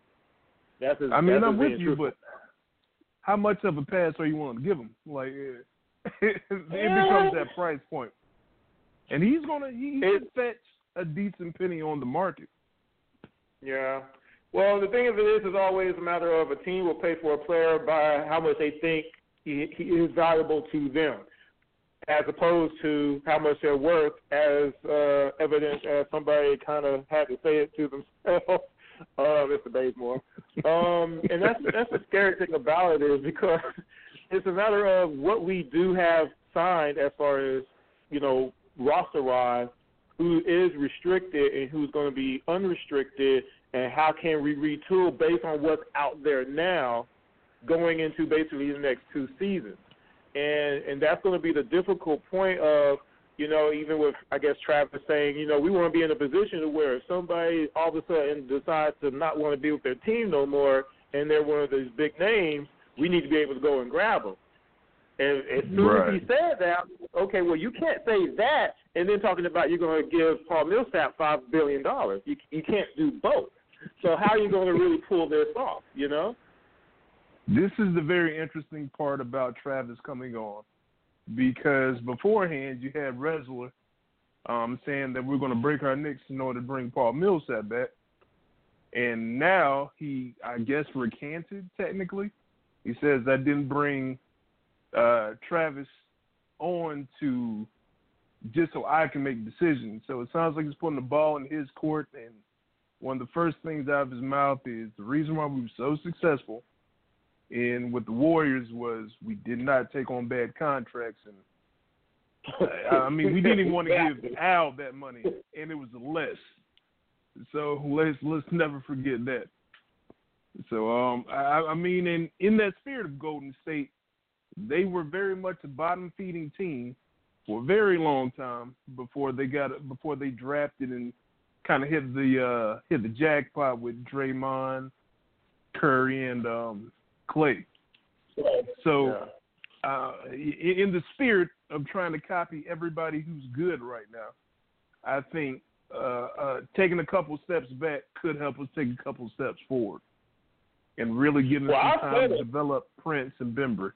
I'm with you, but how much of a pass are you willing to give him? Like, it becomes that price point. And he should fetch a decent penny on the market. Yeah. Well, the thing of it is always a matter of a team will pay for a player by how much they think he is valuable to them, as opposed to how much they're worth, as evident as somebody kind of had to say it to themselves, Mr. Bazemore. And that's the scary thing about it is because it's a matter of what we do have signed as far as, roster-wise, who is restricted and who's going to be unrestricted, and how can we retool based on what's out there now going into basically the next two seasons. And that's going to be the difficult point of, even with, I guess, Travis saying, we want to be in a position to where if somebody all of a sudden decides to not want to be with their team no more and they're one of those big names, we need to be able to go and grab them. And as soon as he said that, okay, well, you can't say that and then talking about you're going to give Paul Millsap $5 billion. You can't do both. So how are you going to really pull this off, This is the very interesting part about Travis coming on, because beforehand you had Ressler saying that we're going to break our necks in order to bring Paul Millsap back. And now he, I guess, recanted technically. He says I didn't bring Travis on to just so I can make decisions. So it sounds like he's putting the ball in his court, and one of the first things out of his mouth is the reason why we were so successful with the Warriors was we did not take on bad contracts. And we didn't even want to give Al that money, and it was less. So let's never forget that. So, in that spirit of Golden State, they were very much a bottom-feeding team for a very long time before they drafted and kind of hit the jackpot with Draymond, Curry, and Clay. So, in the spirit of trying to copy everybody who's good right now, I think taking a couple steps back could help us take a couple steps forward and really give us some time to develop Prince and Bembry.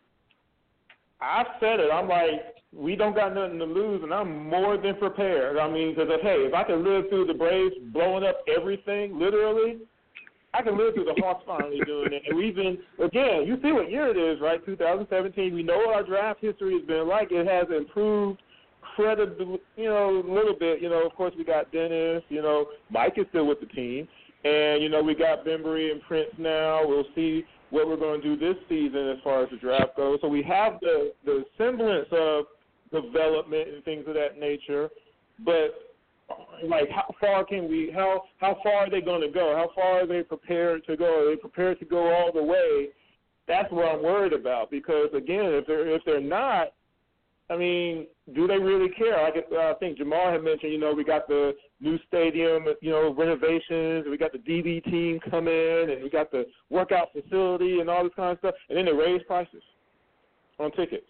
I said it. I'm like, we don't got nothing to lose, and I'm more than prepared. I mean, because if I can live through the Braves blowing up everything, literally, I can live through the Hawks finally doing it. And we've been, again, you see what year it is, right? 2017. We know what our draft history has been like. It has improved incredibly, a little bit. Of course, we got Dennis. Mike is still with the team. And, we got Bembry and Prince now. We'll see what we're going to do this season as far as the draft goes. So we have the semblance of development and things of that nature. But, like, how far are they going to go? How far are they prepared to go? Are they prepared to go all the way? That's what I'm worried about because, again, if they're not, I mean, do they really care? I think Jamal had mentioned, we got the new stadium, renovations, and we got the DB team come in, and we got the workout facility and all this kind of stuff, and then they raise prices on tickets,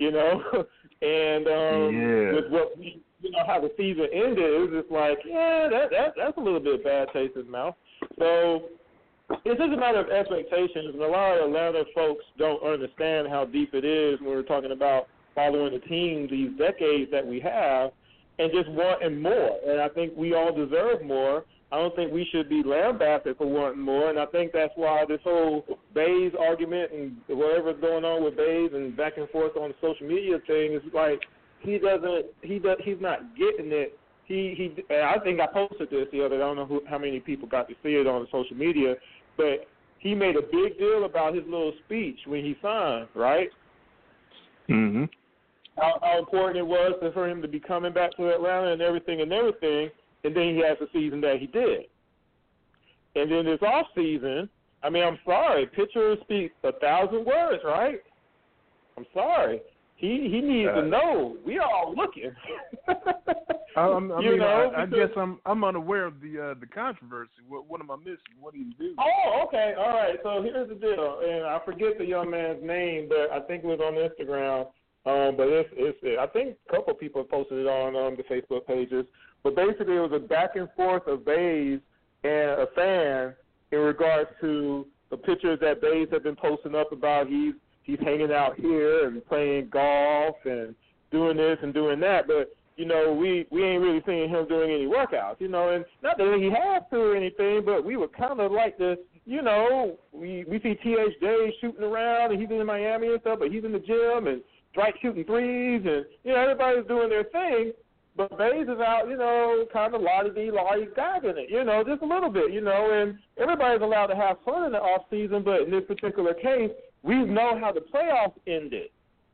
and with what we, how the season ended, it was just like, that's a little bit bad taste in the mouth. So it's just a matter of expectations, and a lot of Atlanta folks don't understand how deep it is when we're talking about following the team these decades that we have and just wanting more. And I think we all deserve more. I don't think we should be lambasted for wanting more. And I think that's why this whole Bays argument and whatever's going on with Bays and back and forth on the social media thing is like he's not getting it. I think I posted this the other day. I don't know how many people got to see it on social media, but he made a big deal about his little speech when he signed, right? Mm-hmm. How important it was for him to be coming back to Atlanta and everything, and then he has the season that he did. And then this off season, I mean, I'm sorry, pitchers speak 1,000 words, right? I'm sorry. He needs to know we are all looking. I guess I'm unaware of the controversy. What am I missing? What did he do? Oh, okay, all right. So here's the deal, and I forget the young man's name, but I think it was on Instagram. But I think a couple of people posted it on the Facebook pages. But basically, it was a back and forth of Bays and a fan in regards to the pictures that Bays have been posting up about he's hanging out here and playing golf and doing this and doing that. But we ain't really seeing him doing any workouts. And not that he has to or anything, but we would kind of like to. We see THJ shooting around and he's in Miami and stuff, but he's in the gym and Strike shooting threes, and everybody's doing their thing, but Bays is out, kind of lolly-gagging it, just a little bit, and everybody's allowed to have fun in the off season, but in this particular case, we know how the playoffs ended.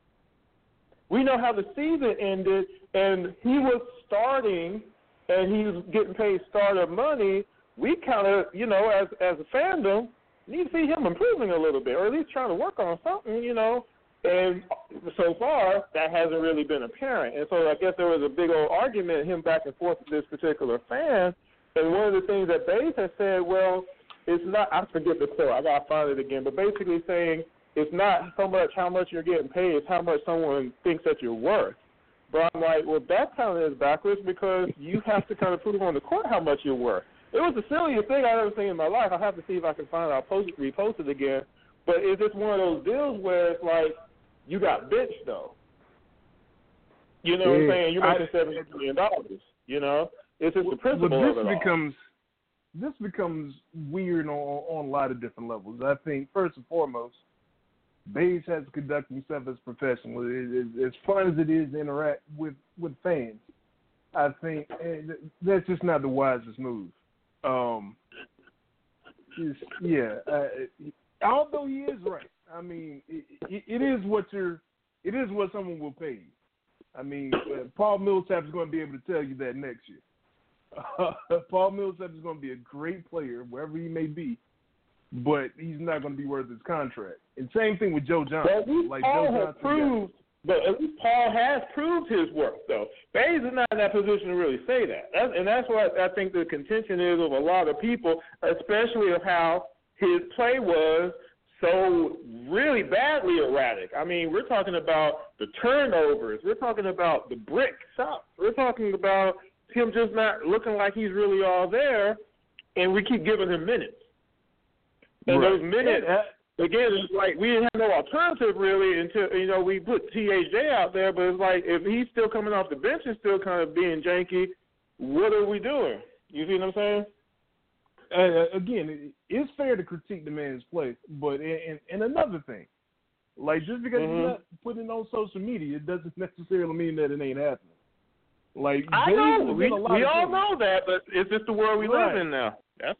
We know how the season ended, and he was starting, and he was getting paid starter money. We kind of, as a fandom, need to see him improving a little bit, or at least trying to work on something, And so far, that hasn't really been apparent. And so I guess there was a big old argument, him back and forth with this particular fan. And one of the things that Bays has said, well, it's not, I forget the quote, I got to find it again, but basically saying it's not so much how much you're getting paid, it's how much someone thinks that you're worth. But I'm like, well, that kind of is backwards because you have to kind of prove on the court how much you're worth. It was the silliest thing I've ever seen in my life. I'll have to see if I can find it. I'll repost it again. But it's just one of those deals where it's like, you got benched, though. You know what I'm saying? You're making $7 million, It's just the principle of it all. This becomes weird on a lot of different levels. I think, first and foremost, Bays has to conduct himself as professional. As fun as it is to interact with fans, I think that's just not the wisest move. Although he is right. I mean, it is what someone will pay you. I mean, Paul Millsap is going to be able to tell you that next year. Paul Millsap is going to be a great player wherever he may be, but he's not going to be worth his contract. And same thing with Joe Johnson. Well, we all have proved But at least Paul has proved his worth, though. Bays is not in that position to really say that. And that's what I think the contention is of a lot of people, especially of how his play was so really badly erratic. I mean, we're talking about the turnovers. We're talking about the brick shots. We're talking about him just not looking like he's really all there, and we keep giving him minutes. And those minutes, again, it's like we didn't have no alternative really until, we put THJ out there, but it's like if he's still coming off the bench and still kind of being janky, what are we doing? You see what I'm saying? Again, it's fair to critique the man's play, but and another thing, like just because he's not putting it on social media, it doesn't necessarily mean that it ain't happening. Like I know, we all know that, but it's just the world we live in now. Yeah.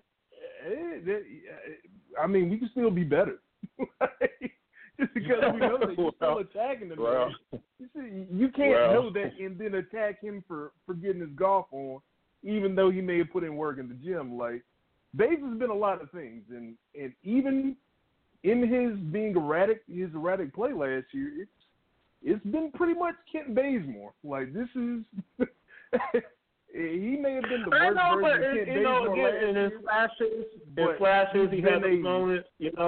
I mean, we can still be better. Just because we know that you're still attacking the man. You see, you can't know that and then attack him for getting his golf on, even though he may have put in work in the gym. Like, Bays has been a lot of things, and even in his being his erratic play last year, it's been pretty much Kent Bazemore. Like, this is he may have been the worst version of Kent Bazemore last year. In flashes, he had those moments,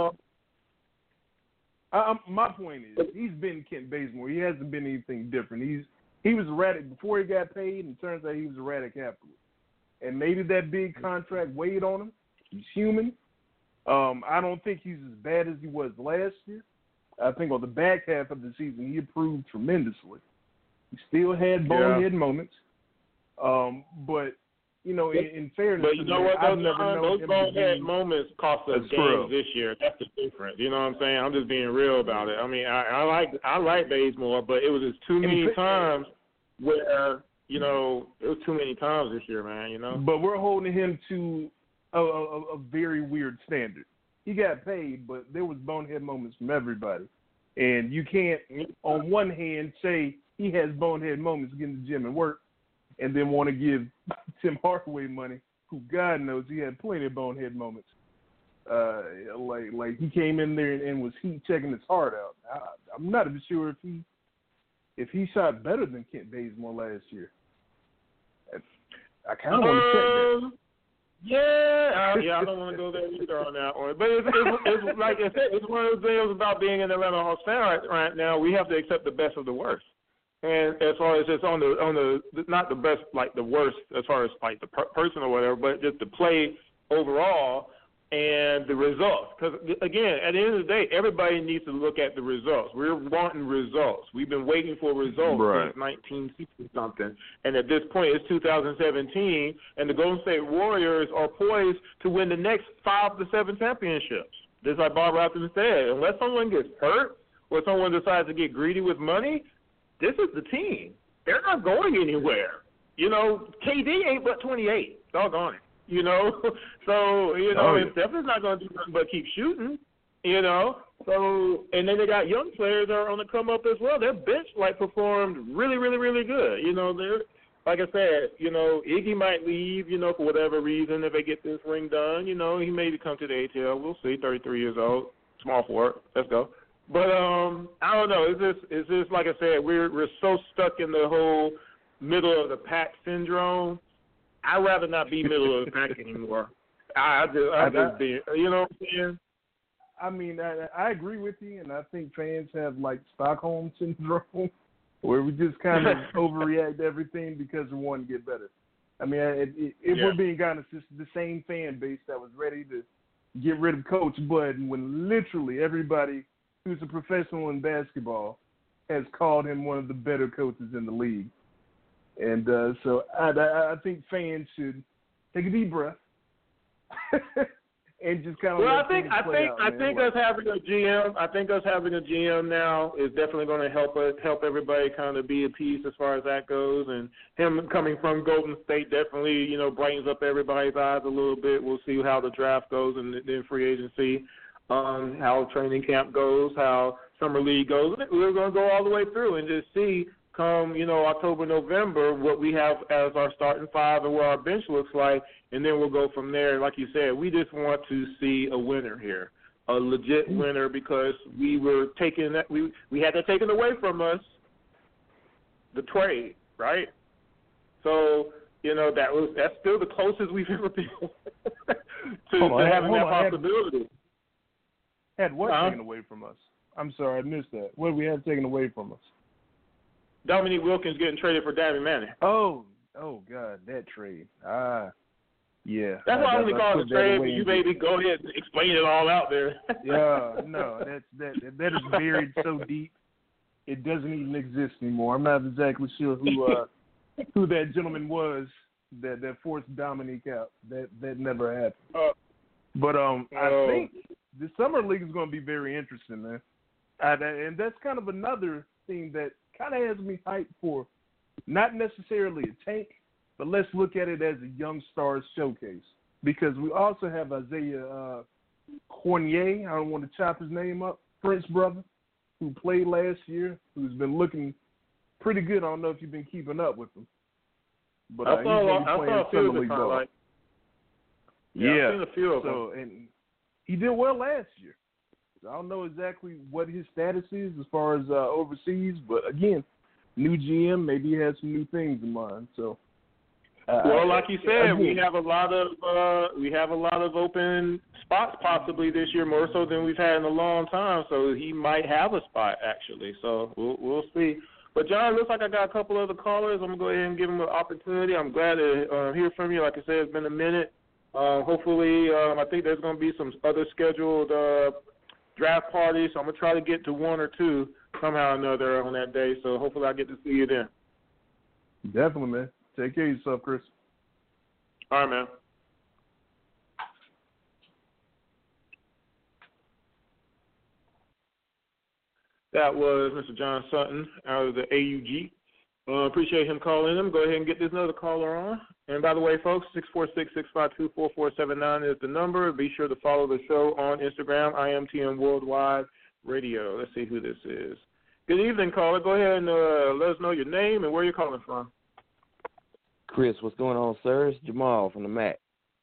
my point is, he's been Kent Bazemore. He hasn't been anything different. He was erratic before he got paid, and it turns out he was erratic afterwards. And maybe that big contract weighed on him. He's human. I don't think he's as bad as he was last year. I think on the back half of the season, he improved tremendously. He still had bonehead moments. But, in fairness, but you know what, those bonehead moments cost us games this year. That's the difference. You know what I'm saying? I'm just being real about it. I mean, I like Bazemore, but it was just too many times where, it was too many times this year, man, But we're holding him to a very weird standard. He got paid, but there was bonehead moments from everybody. And you can't, on one hand, say he has bonehead moments to get in the gym and work, and then want to give Tim Hardaway money, who God knows he had plenty of bonehead moments. Like he came in there and was heat checking his heart out. I'm not even sure if he shot better than Kent Bazemore last year. I kind of want to check that. Yeah, I don't want to go there either on that one. But it's like I said, it's one of those deals about being an Atlanta Hawks fan right now. We have to accept the best of the worst. And as far as just on the not the best, like the worst, as far as like the person or whatever, but just the play overall and the results. Because again, at the end of the day, everybody needs to look at the results. We're wanting results. We've been waiting for results since 1960 something, and at this point, it's 2017, and the Golden State Warriors are poised to win the next 5 to 7 championships. Just like Bob Rapton said, unless someone gets hurt or someone decides to get greedy with money, this is the team. They're not going anywhere. KD ain't but 28. Doggone it. So, Steph is not going to do nothing but keep shooting, So, and then they got young players that are on the come up as well. Their bench, performed really, really, really good. They're, like I said, Iggy might leave, for whatever reason if they get this ring done. He may come to the ATL. We'll see, 33 years old, small forward. Let's go. But I don't know. It's just like I said, we're so stuck in the whole middle of the pack syndrome. I'd rather not be middle of the pack anymore. I just be, you know what I'm saying? I mean, I agree with you, and I think fans have Stockholm syndrome, where we just kind of overreact to everything because we want to get better. I mean, if we're being honest, it's the same fan base that was ready to get rid of Coach Bud when literally everybody who's a professional in basketball has called him one of the better coaches in the league. And so I think fans should take a deep breath and just kind of. Well, I think us having a GM now is definitely going to help everybody kind of be at peace as far as that goes. And him coming from Golden State definitely brightens up everybody's eyes a little bit. We'll see how the draft goes and then free agency, how training camp goes, how summer league goes. We're going to go all the way through and just see. Come, October, November, what we have as our starting five and what our bench looks like, and then we'll go from there. Like you said, we just want to see a winner here. a legit winner because we were taking that we had that taken away from us, the trade, right? So that's still the closest we've ever been to having that possibility. Had what taken away from us? I'm sorry, I missed that. What we had taken away from us? Dominique Wilkins getting traded for Davy Manning. Oh God, that trade. Yeah. That's why I only call it a trade, but you maybe go ahead and explain it all out there. Yeah, no, that is buried so deep it doesn't even exist anymore. I'm not exactly sure who that gentleman was that forced Dominique out. That never happened. But I think the summer league is going to be very interesting, man. And that's kind of another thing that kind of has me hyped for not necessarily a tank, but let's look at it as a young stars showcase. Because we also have Isaiah Cornier, I don't want to chop his name up, French brother, who played last year, who's been looking pretty good. I don't know if you've been keeping up with him. But I saw a few of the highlights. Yeah, I've seen a few of them. And he did well last year. I don't know exactly what his status is as far as overseas, but again, new GM, maybe he has some new things in mind. So, well, like you said, we have a lot of open spots possibly this year, more so than we've had in a long time. So he might have a spot actually. So we'll see. But John, it looks like I got a couple other callers. I'm gonna go ahead and give them an opportunity. I'm glad to hear from you. Like I said, it's been a minute. Hopefully, I think there's going to be some other scheduled draft parties, so I'm going to try to get to one or two somehow or another on that day, so hopefully I get to see you then. Definitely, man. Take care of yourself, Chris. All right, man. That was Mr. John Sutton out of the AUG. Appreciate him calling in. Go ahead and get this other caller on. And by the way, folks, 646-652-4479 is the number. Be sure to follow the show on Instagram, IMTM Worldwide Radio. Let's see who this is. Good evening, caller. Go ahead and let us know your name and where you're calling from. Chris, what's going on, sir? It's Jamal from the MAC.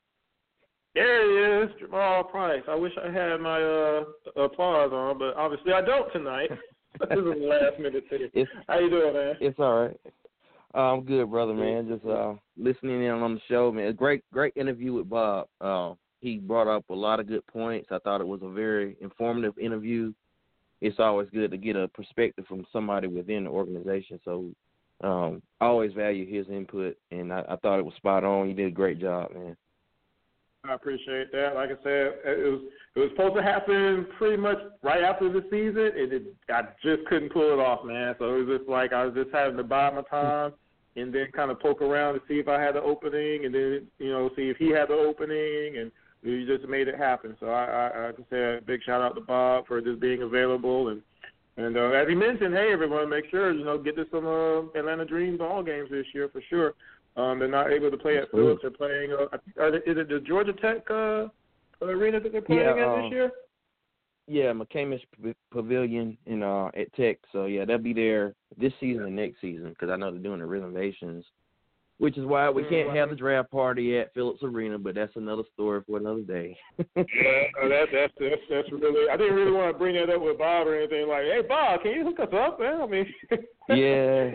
There he is, Jamal Price. I wish I had my applause on, but obviously I don't tonight. This is the last minute thing. How you doing, man? It's all right. I'm good, brother, man. Just listening in on the show, man. A great interview with Bob. He brought up a lot of good points. I thought it was a very informative interview. It's always good to get a perspective from somebody within the organization. So I always value his input, and I thought it was spot on. You did a great job, man. I appreciate that. Like I said, it was supposed to happen pretty much right after the season, and I just couldn't pull it off, man. So it was just like I was just having to bide my time and then kind of poke around to see if I had the opening, and then see if he had the opening, and we just made it happen. So I can say a big shout out to Bob for just being available, and as he mentioned, hey everyone, make sure get to some Atlanta Dream ball games this year for sure. They're not able to play at Phillips. They're playing. Is it the Georgia Tech arena that they're playing at this year? Yeah, McCamish Pavilion at Tech. So yeah, they'll be there this season and next season because I know they're doing the renovations, which is why we can't have the draft party at Phillips Arena. But that's another story for another day. That's really. I didn't really want to bring that up with Bob or anything like, hey Bob, can you hook us up, man? I mean, yeah.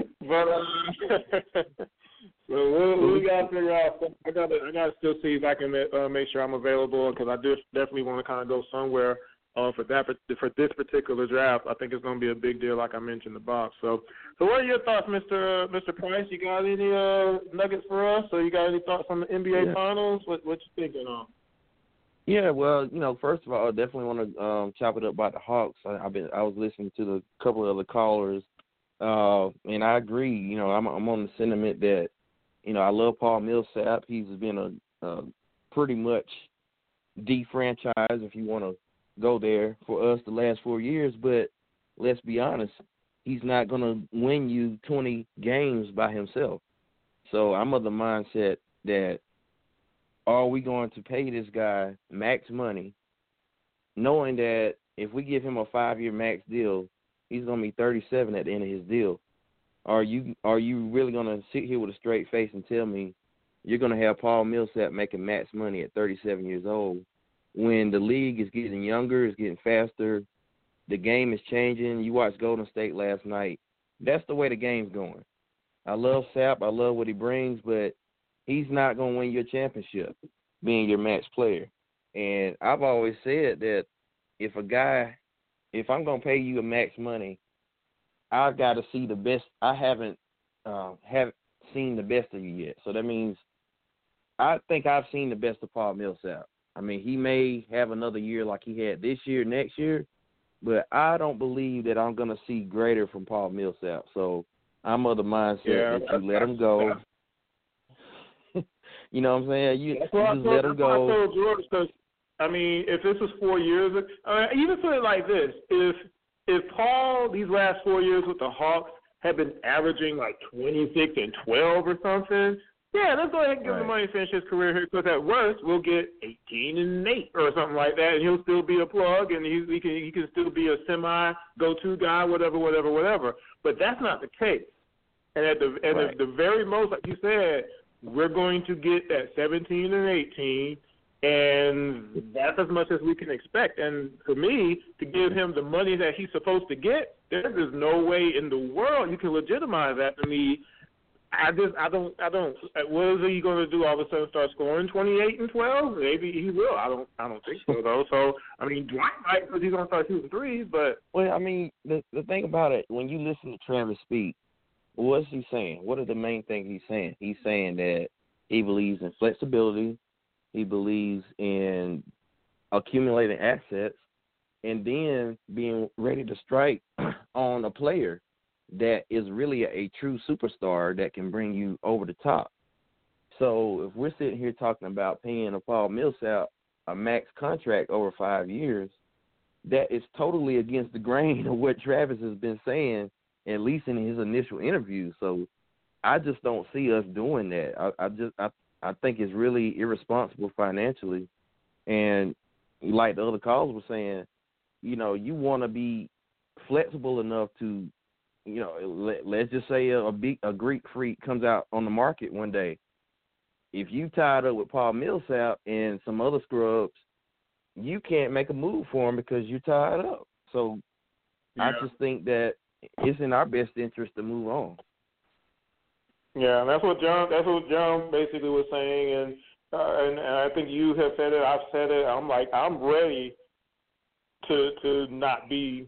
But. So we got to figure out. I got to still see if I can make sure I'm available because I definitely want to kind of go somewhere for this particular draft. I think it's going to be a big deal, like I mentioned the box. So what are your thoughts, Mr. Price? You got any nuggets for us? So you got any thoughts on the NBA Finals? What you thinking on? Yeah, well, first of all, I definitely want to chop it up about the Hawks. I was listening to a couple of other callers, and I agree. I'm on the sentiment that. I love Paul Millsap. He's been a pretty much defranchise, if you want to go there, for us the last 4 years. But let's be honest, he's not going to win you 20 games by himself. So I'm of the mindset that are we going to pay this guy max money, knowing that if we give him a 5-year max deal, he's going to be 37 at the end of his deal. Are you really going to sit here with a straight face and tell me you're going to have Paul Millsap making max money at 37 years old when the league is getting younger, it's getting faster, the game is changing. You watched Golden State last night. That's the way the game's going. I love Sapp. I love what he brings, but he's not going to win your championship being your max player. And I've always said that if I'm going to pay you a max money, I've got to see the best. I haven't seen the best of you yet. So that means I think I've seen the best of Paul Millsap. I mean, he may have another year like he had this year, next year, but I don't believe that I'm going to see greater from Paul Millsap. So I'm of the mindset that you let him go. You know what I'm saying? You just let him go. I told George, because, I mean, if this was 4 years, even put it like this, if Paul, these last 4 years with the Hawks, had been averaging like 26 and 12 or something, yeah, let's go ahead and give him the money to finish his career here, because at worst we'll get 18 and 8 or something like that, and he'll still be a plug, and he can still be a semi go-to guy, whatever. But that's not the case. And at the very most, like you said, we're going to get that 17 and 18, and that's as much as we can expect. And for me, to give him the money that he's supposed to get, there is no way in the world you can legitimize that to me. I don't. What is he going to do? All of a sudden, start scoring 28 and 12? Maybe he will. I don't think so though. So I mean, Dwight might, because he's going to start shooting threes. But well, I mean, the thing about it, when you listen to Travis speak, what's he saying? What are the main things he's saying? He's saying that he believes in flexibility, he believes in accumulating assets, and then being ready to strike on a player that is really a true superstar that can bring you over the top. So if we're sitting here talking about paying a Paul Millsap a max contract over 5 years, that is totally against the grain of what Travis has been saying, at least in his initial interview. So I just don't see us doing that. I think it's really irresponsible financially. And like the other callers were saying, you know, you want to be flexible enough to, you know, let's just say a Greek freak comes out on the market one day. If you tied up with Paul Millsap and some other scrubs, you can't make a move for him because you're tied up. So I just think that it's in our best interest to move on. Yeah, and that's what John basically was saying, and I think you have said it. I've said it. I'm ready to not be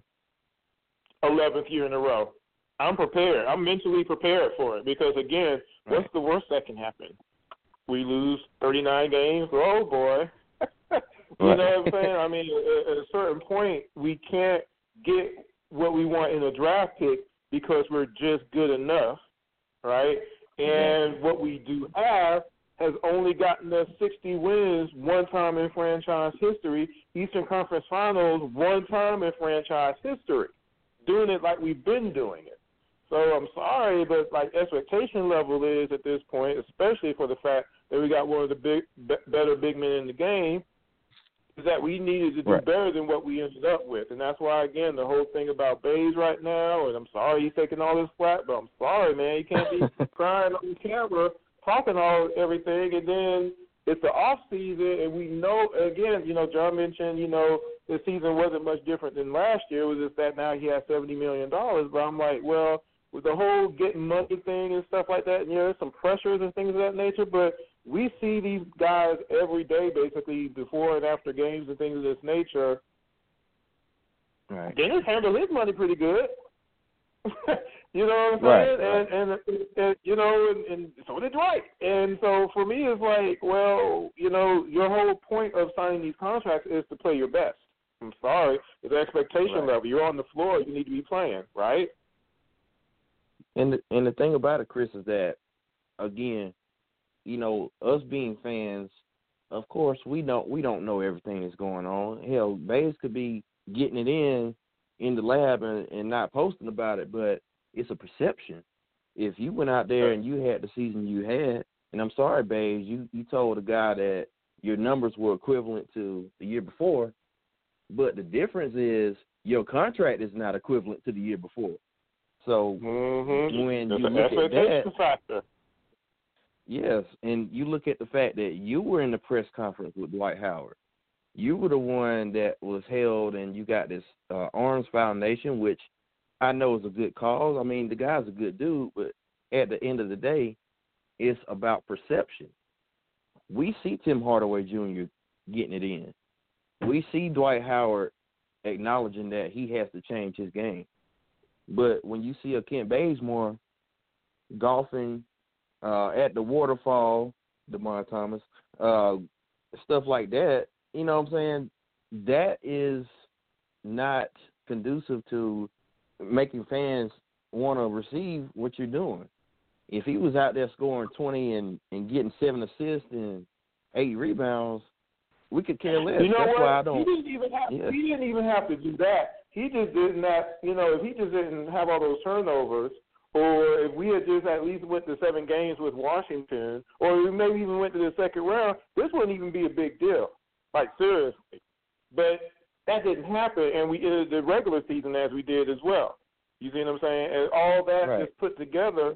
11th year in a row. I'm prepared. I'm mentally prepared for it because, again, what's the worst that can happen? We lose 39 games. Oh, boy. You know what I'm saying? I mean, at a certain point, we can't get what we want in a draft pick because we're just good enough, right? And what we do have has only gotten us 60 wins one time in franchise history, Eastern Conference Finals one time in franchise history, doing it like we've been doing it. So I'm sorry, but like expectation level is at this point, especially for the fact that we got one of the better big men in the game, is that we needed to do better than what we ended up with. And that's why, again, the whole thing about Bays right now, and I'm sorry he's taking all this flack, but I'm sorry, man. You can't be crying on camera, talking everything, and then it's the off season, and we know, again, you know, John mentioned, you know, the season wasn't much different than last year. It was just that now he has $70 million. But I'm like, well, with the whole getting money thing and stuff like that, you know, there's some pressures and things of that nature, but we see these guys every day, basically, before and after games and things of this nature. Right. Dennis handled his money pretty good. You know what I'm saying? And you know, and so did Dwight. And so for me, it's like, well, you know, your whole point of signing these contracts is to play your best. I'm sorry, the expectation level. You're on the floor, you need to be playing, right? And the thing about it, Chris, is that, again, you know, us being fans, of course, we don't know everything that's going on. Hell, Bays could be getting it in the lab and not posting about it, but it's a perception. If you went out there and you had the season you had, and I'm sorry, Bays, you told a guy that your numbers were equivalent to the year before, but the difference is your contract is not equivalent to the year before. So when you look at that, factor. Yes, and you look at the fact that you were in the press conference with Dwight Howard. you were the one that was held, and you got this Arms Foundation, which I know is a good cause. I mean, the guy's a good dude, but at the end of the day, it's about perception. We see Tim Hardaway Jr. getting it in. We see Dwight Howard acknowledging that he has to change his game. But when you see a Kent Bazemore golfing at the waterfall, DeMar Thomas, stuff like that, you know what I'm saying, that is not conducive to making fans want to receive what you're doing. If he was out there scoring 20 and getting 7 assists and 8 rebounds, we could care less. You know That's what? why I don't. He didn't even have to do that. He just didn't if he just didn't have all those turnovers, or if we had just at least went to 7 games with Washington, or we maybe even went to the second round, this wouldn't even be a big deal. Like, seriously. But that didn't happen, and we ended the regular season as we did as well. You see what I'm saying? And all that Right. is put together,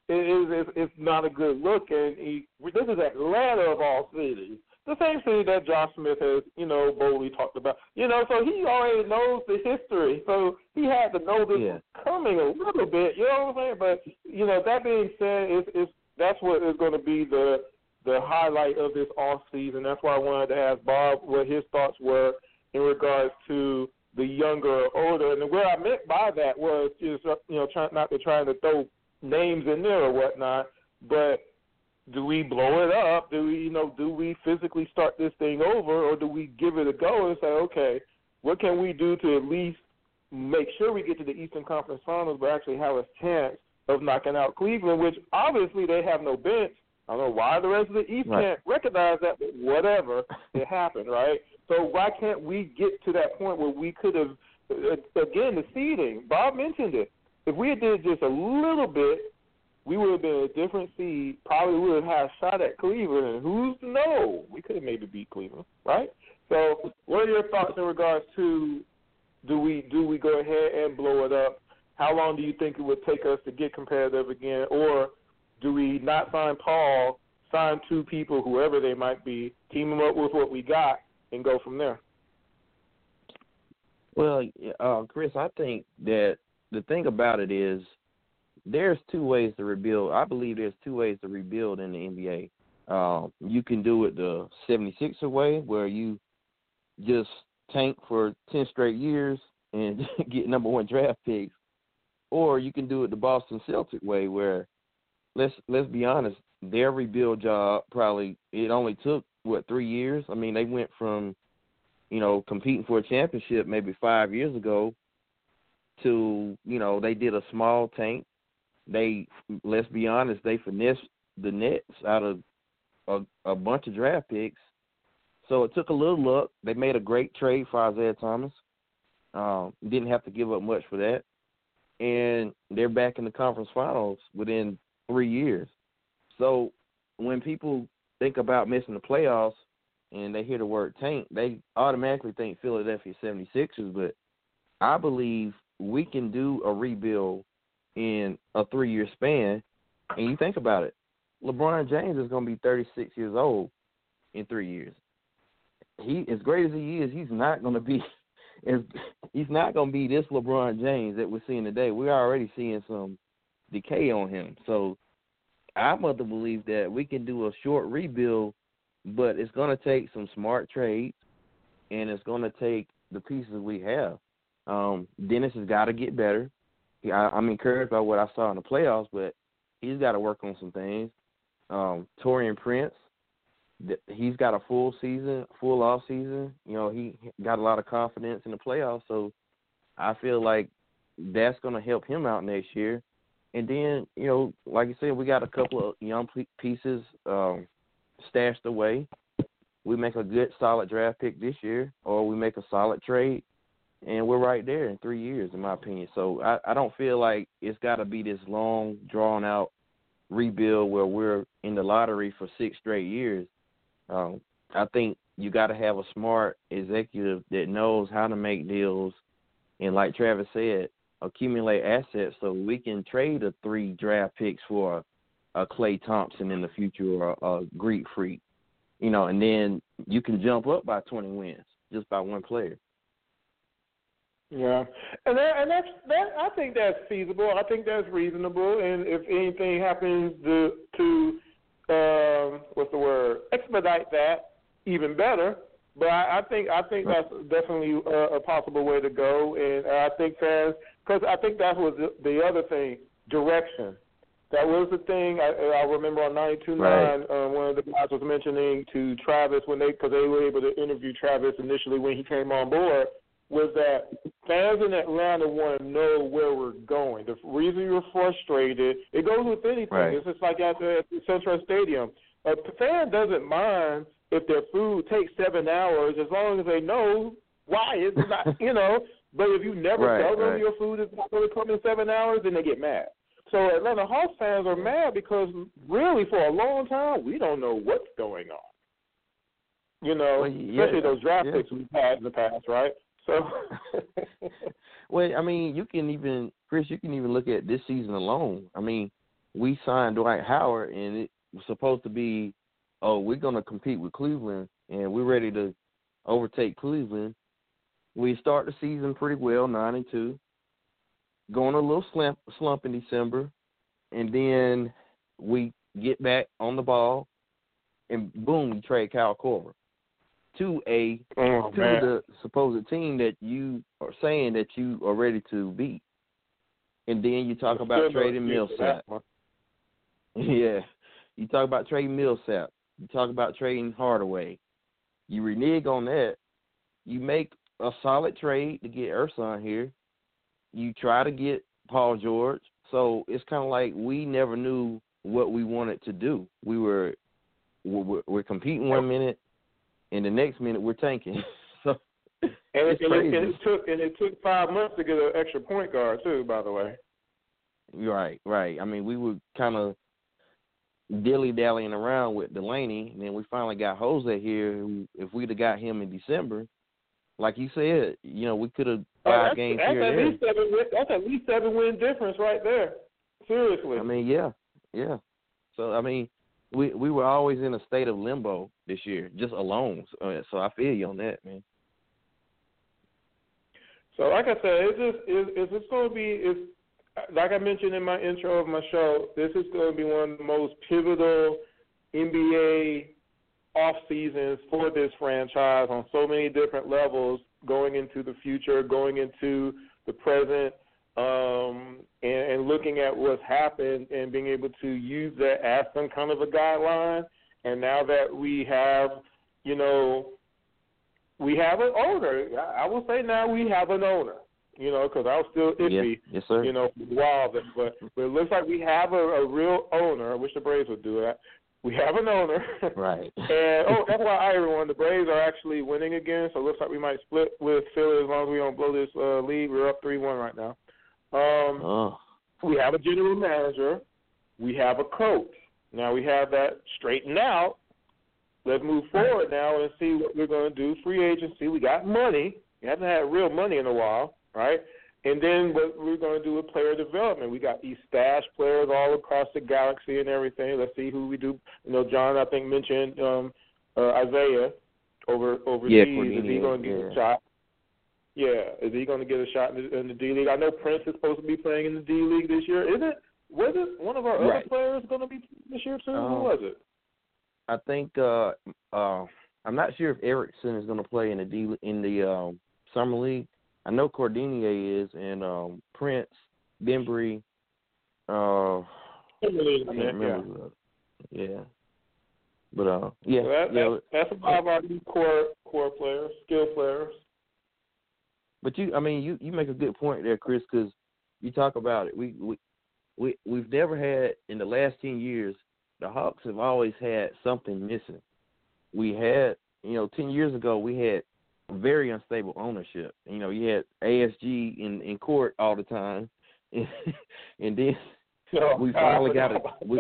it's not a good look. And this is Atlanta of all cities. The same city that Josh Smith has, boldly talked about. So he already knows the history. So he had to know this was coming a little bit, you know what I'm saying? But, that being said, that's what is going to be the highlight of this off season. That's why I wanted to ask Bob what his thoughts were in regards to the younger or older. And what I meant by that was just, trying to throw names in there or whatnot, but do we blow it up? Do we physically start this thing over, or do we give it a go and say, okay, what can we do to at least make sure we get to the Eastern Conference Finals, but actually have a chance of knocking out Cleveland, which obviously they have no bench. I don't know why the rest of the East can't recognize that, but whatever, it happened, right? So why can't we get to that point where we could have, again, the seeding, Bob mentioned it. If we had did just a little bit, we would have been a different seed, probably would have had a shot at Cleveland, and who's to know? We could have maybe beat Cleveland, right? So what are your thoughts in regards to do we go ahead and blow it up? How long do you think it would take us to get competitive again? Or do we not sign Paul, sign 2 people, whoever they might be, team them up with what we got, and go from there? Well, Chris, I think that the thing about it is there's 2 ways to rebuild. I believe there's 2 ways to rebuild in the NBA. You can do it the 76er way, where you just tank for 10 straight years and get number 1 draft picks, or you can do it the Boston Celtic way, where let's be honest, their rebuild job it only took 3 years. I mean, they went from competing for a championship maybe 5 years ago to they did a small tank. Let's be honest, they finessed the Nets out of a bunch of draft picks. So it took a little luck. They made a great trade for Isaiah Thomas. Didn't have to give up much for that. And they're back in the conference finals within 3 years. So when people think about missing the playoffs and they hear the word tank, they automatically think Philadelphia 76ers. But I believe we can do a rebuild in a 3-year span. And you think about it, LeBron James is going to be 36 years old in 3 years. He, as great as he is, he's not going to be this LeBron James that we're seeing today. We're already seeing some decay on him. So I'm of the belief that we can do a short rebuild, but it's going to take some smart trades, and it's going to take the pieces we have. Dennis has got to get better. I'm encouraged by what I saw in the playoffs, but he's got to work on some things. Taurean Prince, he's got a full off season. He got a lot of confidence in the playoffs, so I feel like that's going to help him out next year. And then, like you said, we got a couple of young pieces stashed away. We make a good, solid draft pick this year, or we make a solid trade, and we're right there in 3 years, in my opinion. So I don't feel like it's got to be this long, drawn-out rebuild where we're in the lottery for 6 straight years. I think you got to have a smart executive that knows how to make deals, and like Travis said, accumulate assets so we can trade 3 draft picks for a Klay Thompson in the future or a Greek Freak. and then you can jump up by 20 wins just by one player. Yeah, and that's I think that's feasible. I think that's reasonable. And if anything happens to expedite that, even better. But I think that's definitely a possible way to go. And I think fans, because I think that was the other thing, direction. That was the thing I remember on 92.9. Right. One of the guys was mentioning to Travis because they were able to interview Travis initially when he came on board, was that fans in Atlanta want to know where we're going. The reason you're frustrated, it goes with anything. Right. It's just like at the SunTrust Stadium. A fan doesn't mind if their food takes 7 hours as long as they know why it's not, But if you never tell them your food is not going to come in 7 hours, then they get mad. So Atlanta Hawks fans are mad because really for a long time we don't know what's going on. Especially those draft picks we've had in the past, right? So, well, I mean, Chris, you can even look at this season alone. I mean, we signed Dwight Howard, and it was supposed to be, we're going to compete with Cleveland, and we're ready to overtake Cleveland. We start the season pretty well, 9-2, going a little slump in December, and then we get back on the ball, and boom, we trade Kyle Korver to the supposed team that you are saying that you are ready to beat. And then you talk about trading Millsap. Yeah. You talk about trading Millsap. You talk about trading Hardaway. You renege on that. You make a solid trade to get Ersan here. You try to get Paul George. So it's kind of like we never knew what we wanted to do. We're competing 1 minute, and the next minute we're tanking. So it took 5 months to get an extra point guard too, by the way. Right. I mean, we were kind of dilly-dallying around with Delaney, and then we finally got Jose here, who, if we'd have got him in December, like you said, we could have 5 games here and there. That's at least 7-win difference right there. Seriously. I mean, yeah. So, I mean, we were always in a state of limbo this year, just alone. So I feel you on that, man. So, like I said, it's going to be, like I mentioned in my intro of my show, this is going to be one of the most pivotal NBA off seasons for this franchise on so many different levels, going into the future, going into the present, and looking at what's happened and being able to use that as some kind of a guideline. And now that we have, we have an owner. I will say now we have an owner, because I was still iffy, yes, sir. for a while. But it looks like we have a real owner. I wish the Braves would do that. We have an owner. Right. And, FYI, everyone, the Braves are actually winning again, so it looks like we might split with Philly as long as we don't blow this lead. We're up 3-1 right now. We have a general manager. We have a coach. Now we have that straightened out. Let's move forward now and see what we're going to do. Free agency. We got money. We haven't had real money in a while, right? And then what we're going to do with player development. We got these stash players all across the galaxy and everything. Let's see who we do. John, I think, mentioned Isaiah overseas. Is he going to get a shot? Yeah. Is he going to get a shot in the D League? I know Prince is supposed to be playing in the D League this year. Was it one of our other players going to be this year too? Who was it? I think I'm not sure if Erickson is going to play in the summer league. I know Cordinier is, and Prince, Bembry. I can't remember. Yeah. But so that's about our new core players, skill players. But you make a good point there, Chris, because you talk about it. We've never had in the last 10 years. The Hawks have always had something missing. We had, 10 years ago, we had very unstable ownership. You had ASG in court all the time, and then we finally got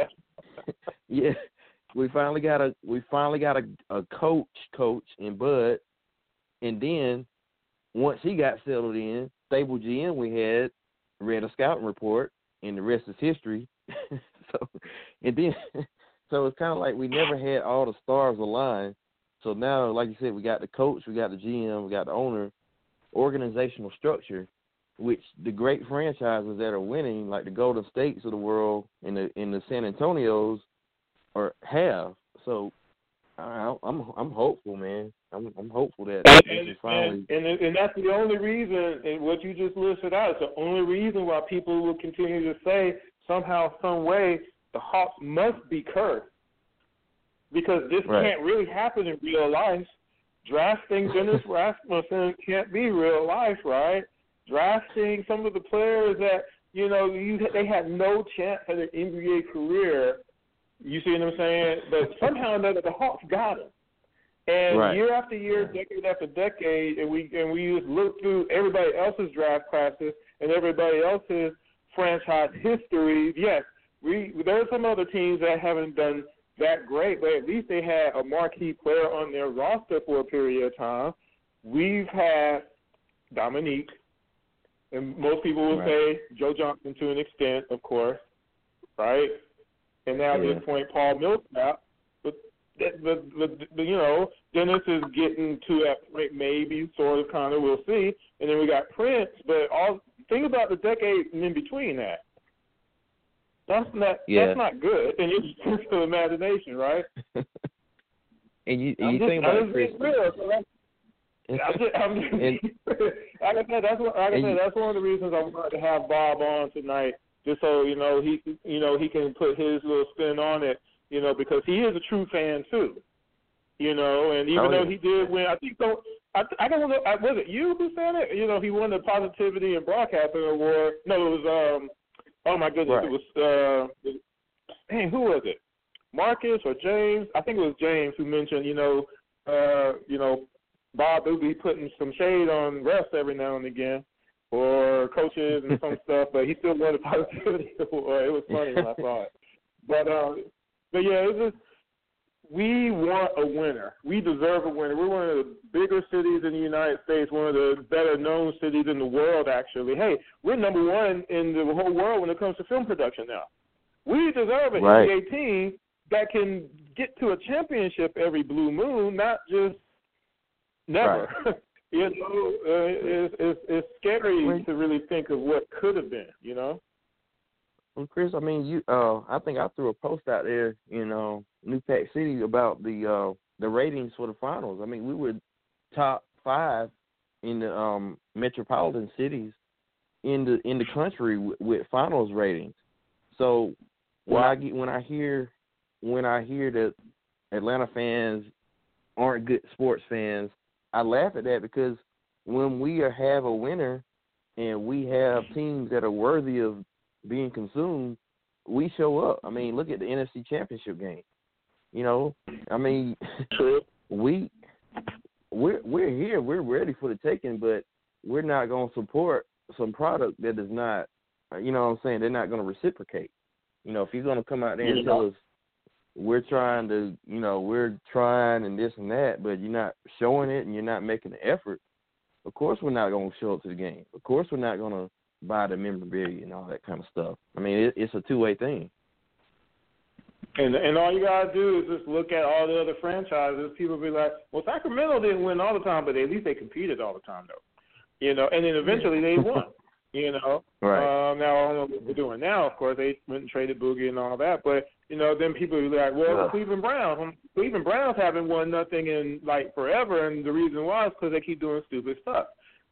a coach in Bud, and then once he got settled in, stable GM we had, read a scouting report, and the rest is history. So it's kind of like we never had all the stars aligned. So now, like you said, we got the coach, we got the GM, we got the owner, organizational structure, which the great franchises that are winning, like the Golden States of the world and the San Antonios, have. So I'm hopeful, man. I'm hopeful that this is finally. And that's the only reason, and what you just listed out, is the only reason why people will continue to say somehow, some way, the Hawks must be cursed, because this can't really happen in real life. Drafting Dennis Rasmussen can't be real life, right? Drafting some of the players that they had no chance at an NBA career. You see what I'm saying? But somehow or another, the Hawks got him. And year after year, decade after decade, and we just look through everybody else's draft classes and everybody else's franchise history. Yes, there are some other teams that haven't done that great, but at least they had a marquee player on their roster for a period of time. We've had Dominique, and most people will say Joe Johnson to an extent, of course, right? And now at this point, Paul Millsap. But Dennis is getting to that point, maybe, sort of, kind of, we'll see. And then we got Prince. But think about the decade in between that. That's not good. And it's just the imagination, right? and you think about it, Chris. Like I said, that's one of the reasons I wanted to have Bob on tonight, just so he can put his little spin on it, because he is a true fan too, and even though he did win, I think so. I don't know. Was it you who said it? He won the Positivity and Broadcasting Award. No, it was. Oh my goodness, It was. Who was it? Marcus or James? I think it was James who mentioned. Bob will be putting some shade on refs every now and again, or coaches and some stuff, but he still won the Positivity Award. It was funny when I saw it. But yeah, it's just, we want a winner. We deserve a winner. We're one of the bigger cities in the United States, one of the better-known cities in the world, actually. Hey, we're number one in the whole world when it comes to film production now. We deserve an NBA team that can get to a championship every blue moon, not just never. Right. It's scary to really think of what could have been, Well, Chris, I mean, I think I threw a post out there, New Pack City about the ratings for the finals. I mean, we were top 5 in the metropolitan cities in the country with finals ratings. So when I hear that Atlanta fans aren't good sports fans, I laugh at that, because when we have a winner and we have teams that are worthy of being consumed, we show up. I mean, look at the NFC Championship game. I mean, we're here. We're ready for the taking, but we're not going to support some product that is not, what I'm saying, they're not going to reciprocate. If you're going to come out there and tell us we're trying and this and that, but you're not showing it and you're not making the effort, of course we're not going to show up to the game. Of course we're not going to buy the memorabilia and all that kind of stuff. I mean, it's a two-way thing. And all you got to do is just look at all the other franchises. People be like, well, Sacramento didn't win all the time, but at least they competed all the time, though. And then eventually they won. Right. Now, I don't know what they're doing now. Of course, they went and traded Boogie and all that. But, then people be like, well, Cleveland Browns haven't won nothing in, forever. And the reason why is because they keep doing stupid stuff,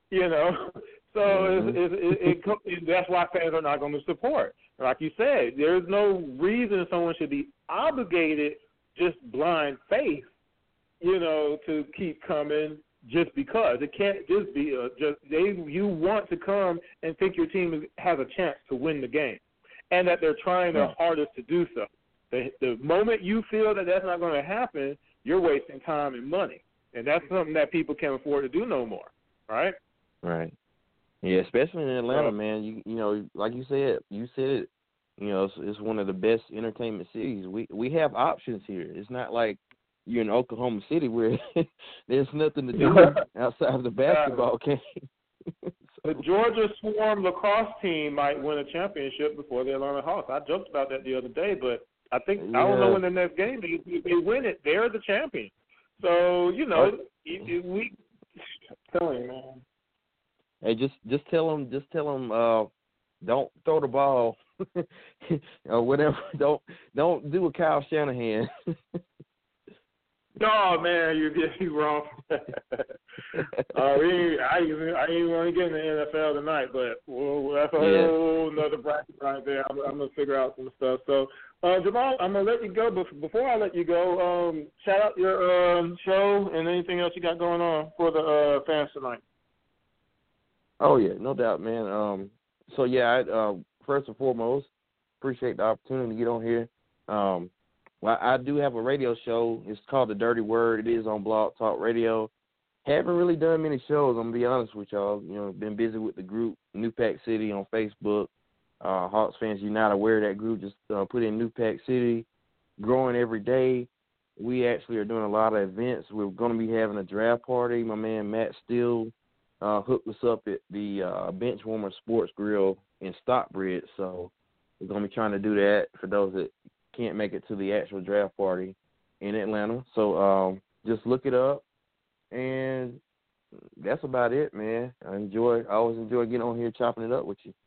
So that's why fans are not going to support. Like you said, there's no reason someone should be obligated, just blind faith, to keep coming just because. It can't just be you want to come and think your team has a chance to win the game, and that they're trying their hardest to do so. The moment you feel that that's not going to happen, you're wasting time and money, and that's something that people can't afford to do no more, right? Right. Yeah, especially in Atlanta, man. Like you said it. It's one of the best entertainment cities. We have options here. It's not like you're in Oklahoma City where there's nothing to do outside of the basketball game. The Georgia Swarm lacrosse team might win a championship before the Atlanta Hawks. I joked about that the other day, but I don't know when the next game is. If they win it, they're the champion. So, we tell him, man. Hey, just tell them, don't throw the ball or whatever. Don't do a Kyle Shanahan. No, man, you're wrong. I ain't want to get in the NFL tonight, but that's a whole nother bracket right there. I'm going to figure out some stuff. So, Jamal, I'm going to let you go, but before I let you go, shout out your show and anything else you got going on for the fans tonight. Oh, yeah, no doubt, man. So, yeah, I first and foremost, appreciate the opportunity to get on here. Well, I do have a radio show. It's called The Dirty Word. It is on Blog Talk Radio. Haven't really done many shows, I'm going to be honest with y'all. Been busy with the group, New Pack City on Facebook. Hawks Fans Unite, aware of that group. Just put in New Pack City, growing every day. We actually are doing a lot of events. We're going to be having a draft party. My man Matt Steele hooked us up at the Benchwarmer Sports Grill in Stockbridge. So we're going to be trying to do that for those that can't make it to the actual draft party in Atlanta. So just look it up, and that's about it, man. I always enjoy getting on here chopping it up with you.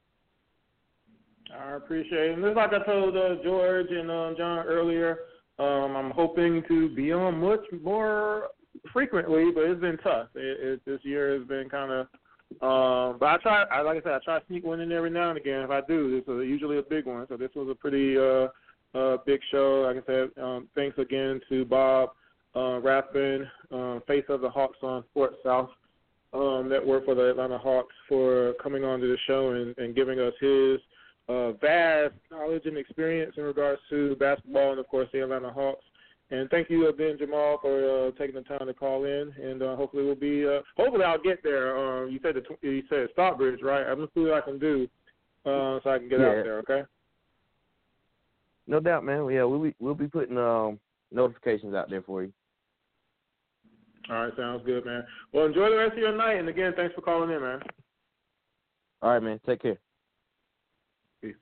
I appreciate it. And just like I told George and John earlier, I'm hoping to be on much more frequently, but it's been tough. This year has been kind of but I try to sneak one in every now and again. If I do, this is usually a big one. So this was a pretty big show. Like I said, thanks again to Bob Rathbun, face of the Hawks on Sports South Network for the Atlanta Hawks, for coming on to the show and giving us his vast knowledge and experience in regards to basketball and, of course, the Atlanta Hawks. And thank you again, Jamal, for taking the time to call in. And hopefully we'll be hopefully I'll get there. You said Stockbridge, right? I'm going to see what I can do so I can get out there, okay? No doubt, man. Yeah, we'll be putting notifications out there for you. All right, sounds good, man. Well, enjoy the rest of your night, and again, thanks for calling in, man. All right, man. Take care. Peace.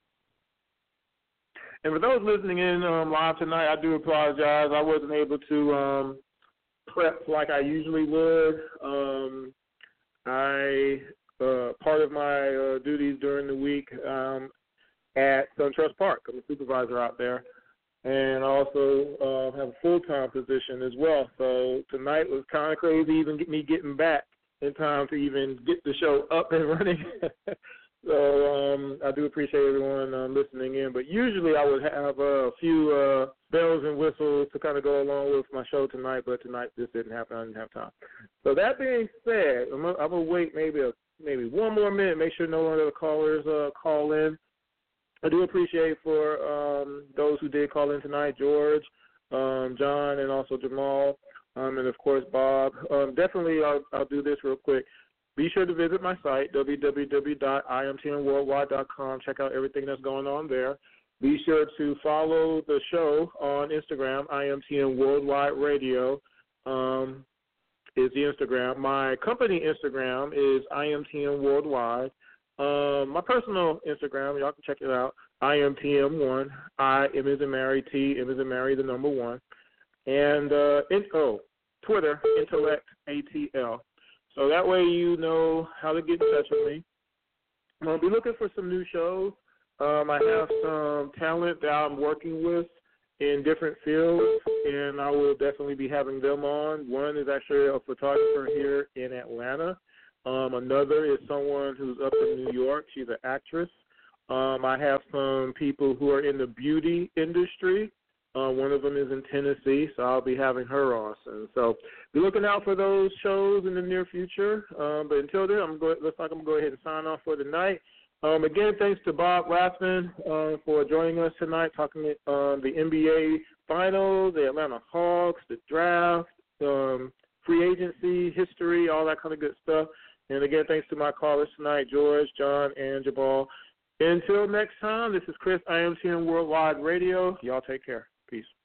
And for those listening in live tonight, I do apologize. I wasn't able to prep like I usually would. Part of my duties during the week at SunTrust Park. I'm a supervisor out there, and I also have a full-time position as well. So tonight was kind of crazy, even me getting back in time to even get the show up and running. So I do appreciate everyone listening in. But usually I would have a few bells and whistles to kind of go along with my show tonight, but tonight this didn't happen. I didn't have time. So that being said, I'm going to wait maybe one more minute, make sure no other callers call in. I do appreciate for those who did call in tonight, George, John, and also Jamal, and, of course, Bob. Definitely, I'll do this real quick. Be sure to visit my site, www.imtnworldwide.com. Check out everything that's going on there. Be sure to follow the show on Instagram, IMTN Worldwide Radio is the Instagram. My company Instagram is IMTN Worldwide. My personal Instagram, y'all can check it out, IMTM1, I, M as in Mary, T, M as in Mary, the number 1. And Twitter, Intellect, ATL. So that way you know how to get in touch with me. I'll be looking for some new shows. I have some talent that I'm working with in different fields, and I will definitely be having them on. One is actually a photographer here in Atlanta. Another is someone who's up in New York. She's an actress. I have some people who are in the beauty industry. One of them is in Tennessee, so I'll be having her on soon. So be looking out for those shows in the near future. But until then, looks like I'm going to go ahead and sign off for tonight. Again, thanks to Bob Rathbun for joining us tonight, talking the NBA Finals, the Atlanta Hawks, the draft, free agency, history, all that kind of good stuff. And again, thanks to my callers tonight, George, John, and Jabal. Until next time, this is Chris, IMTN Worldwide Radio. Y'all take care. Peace.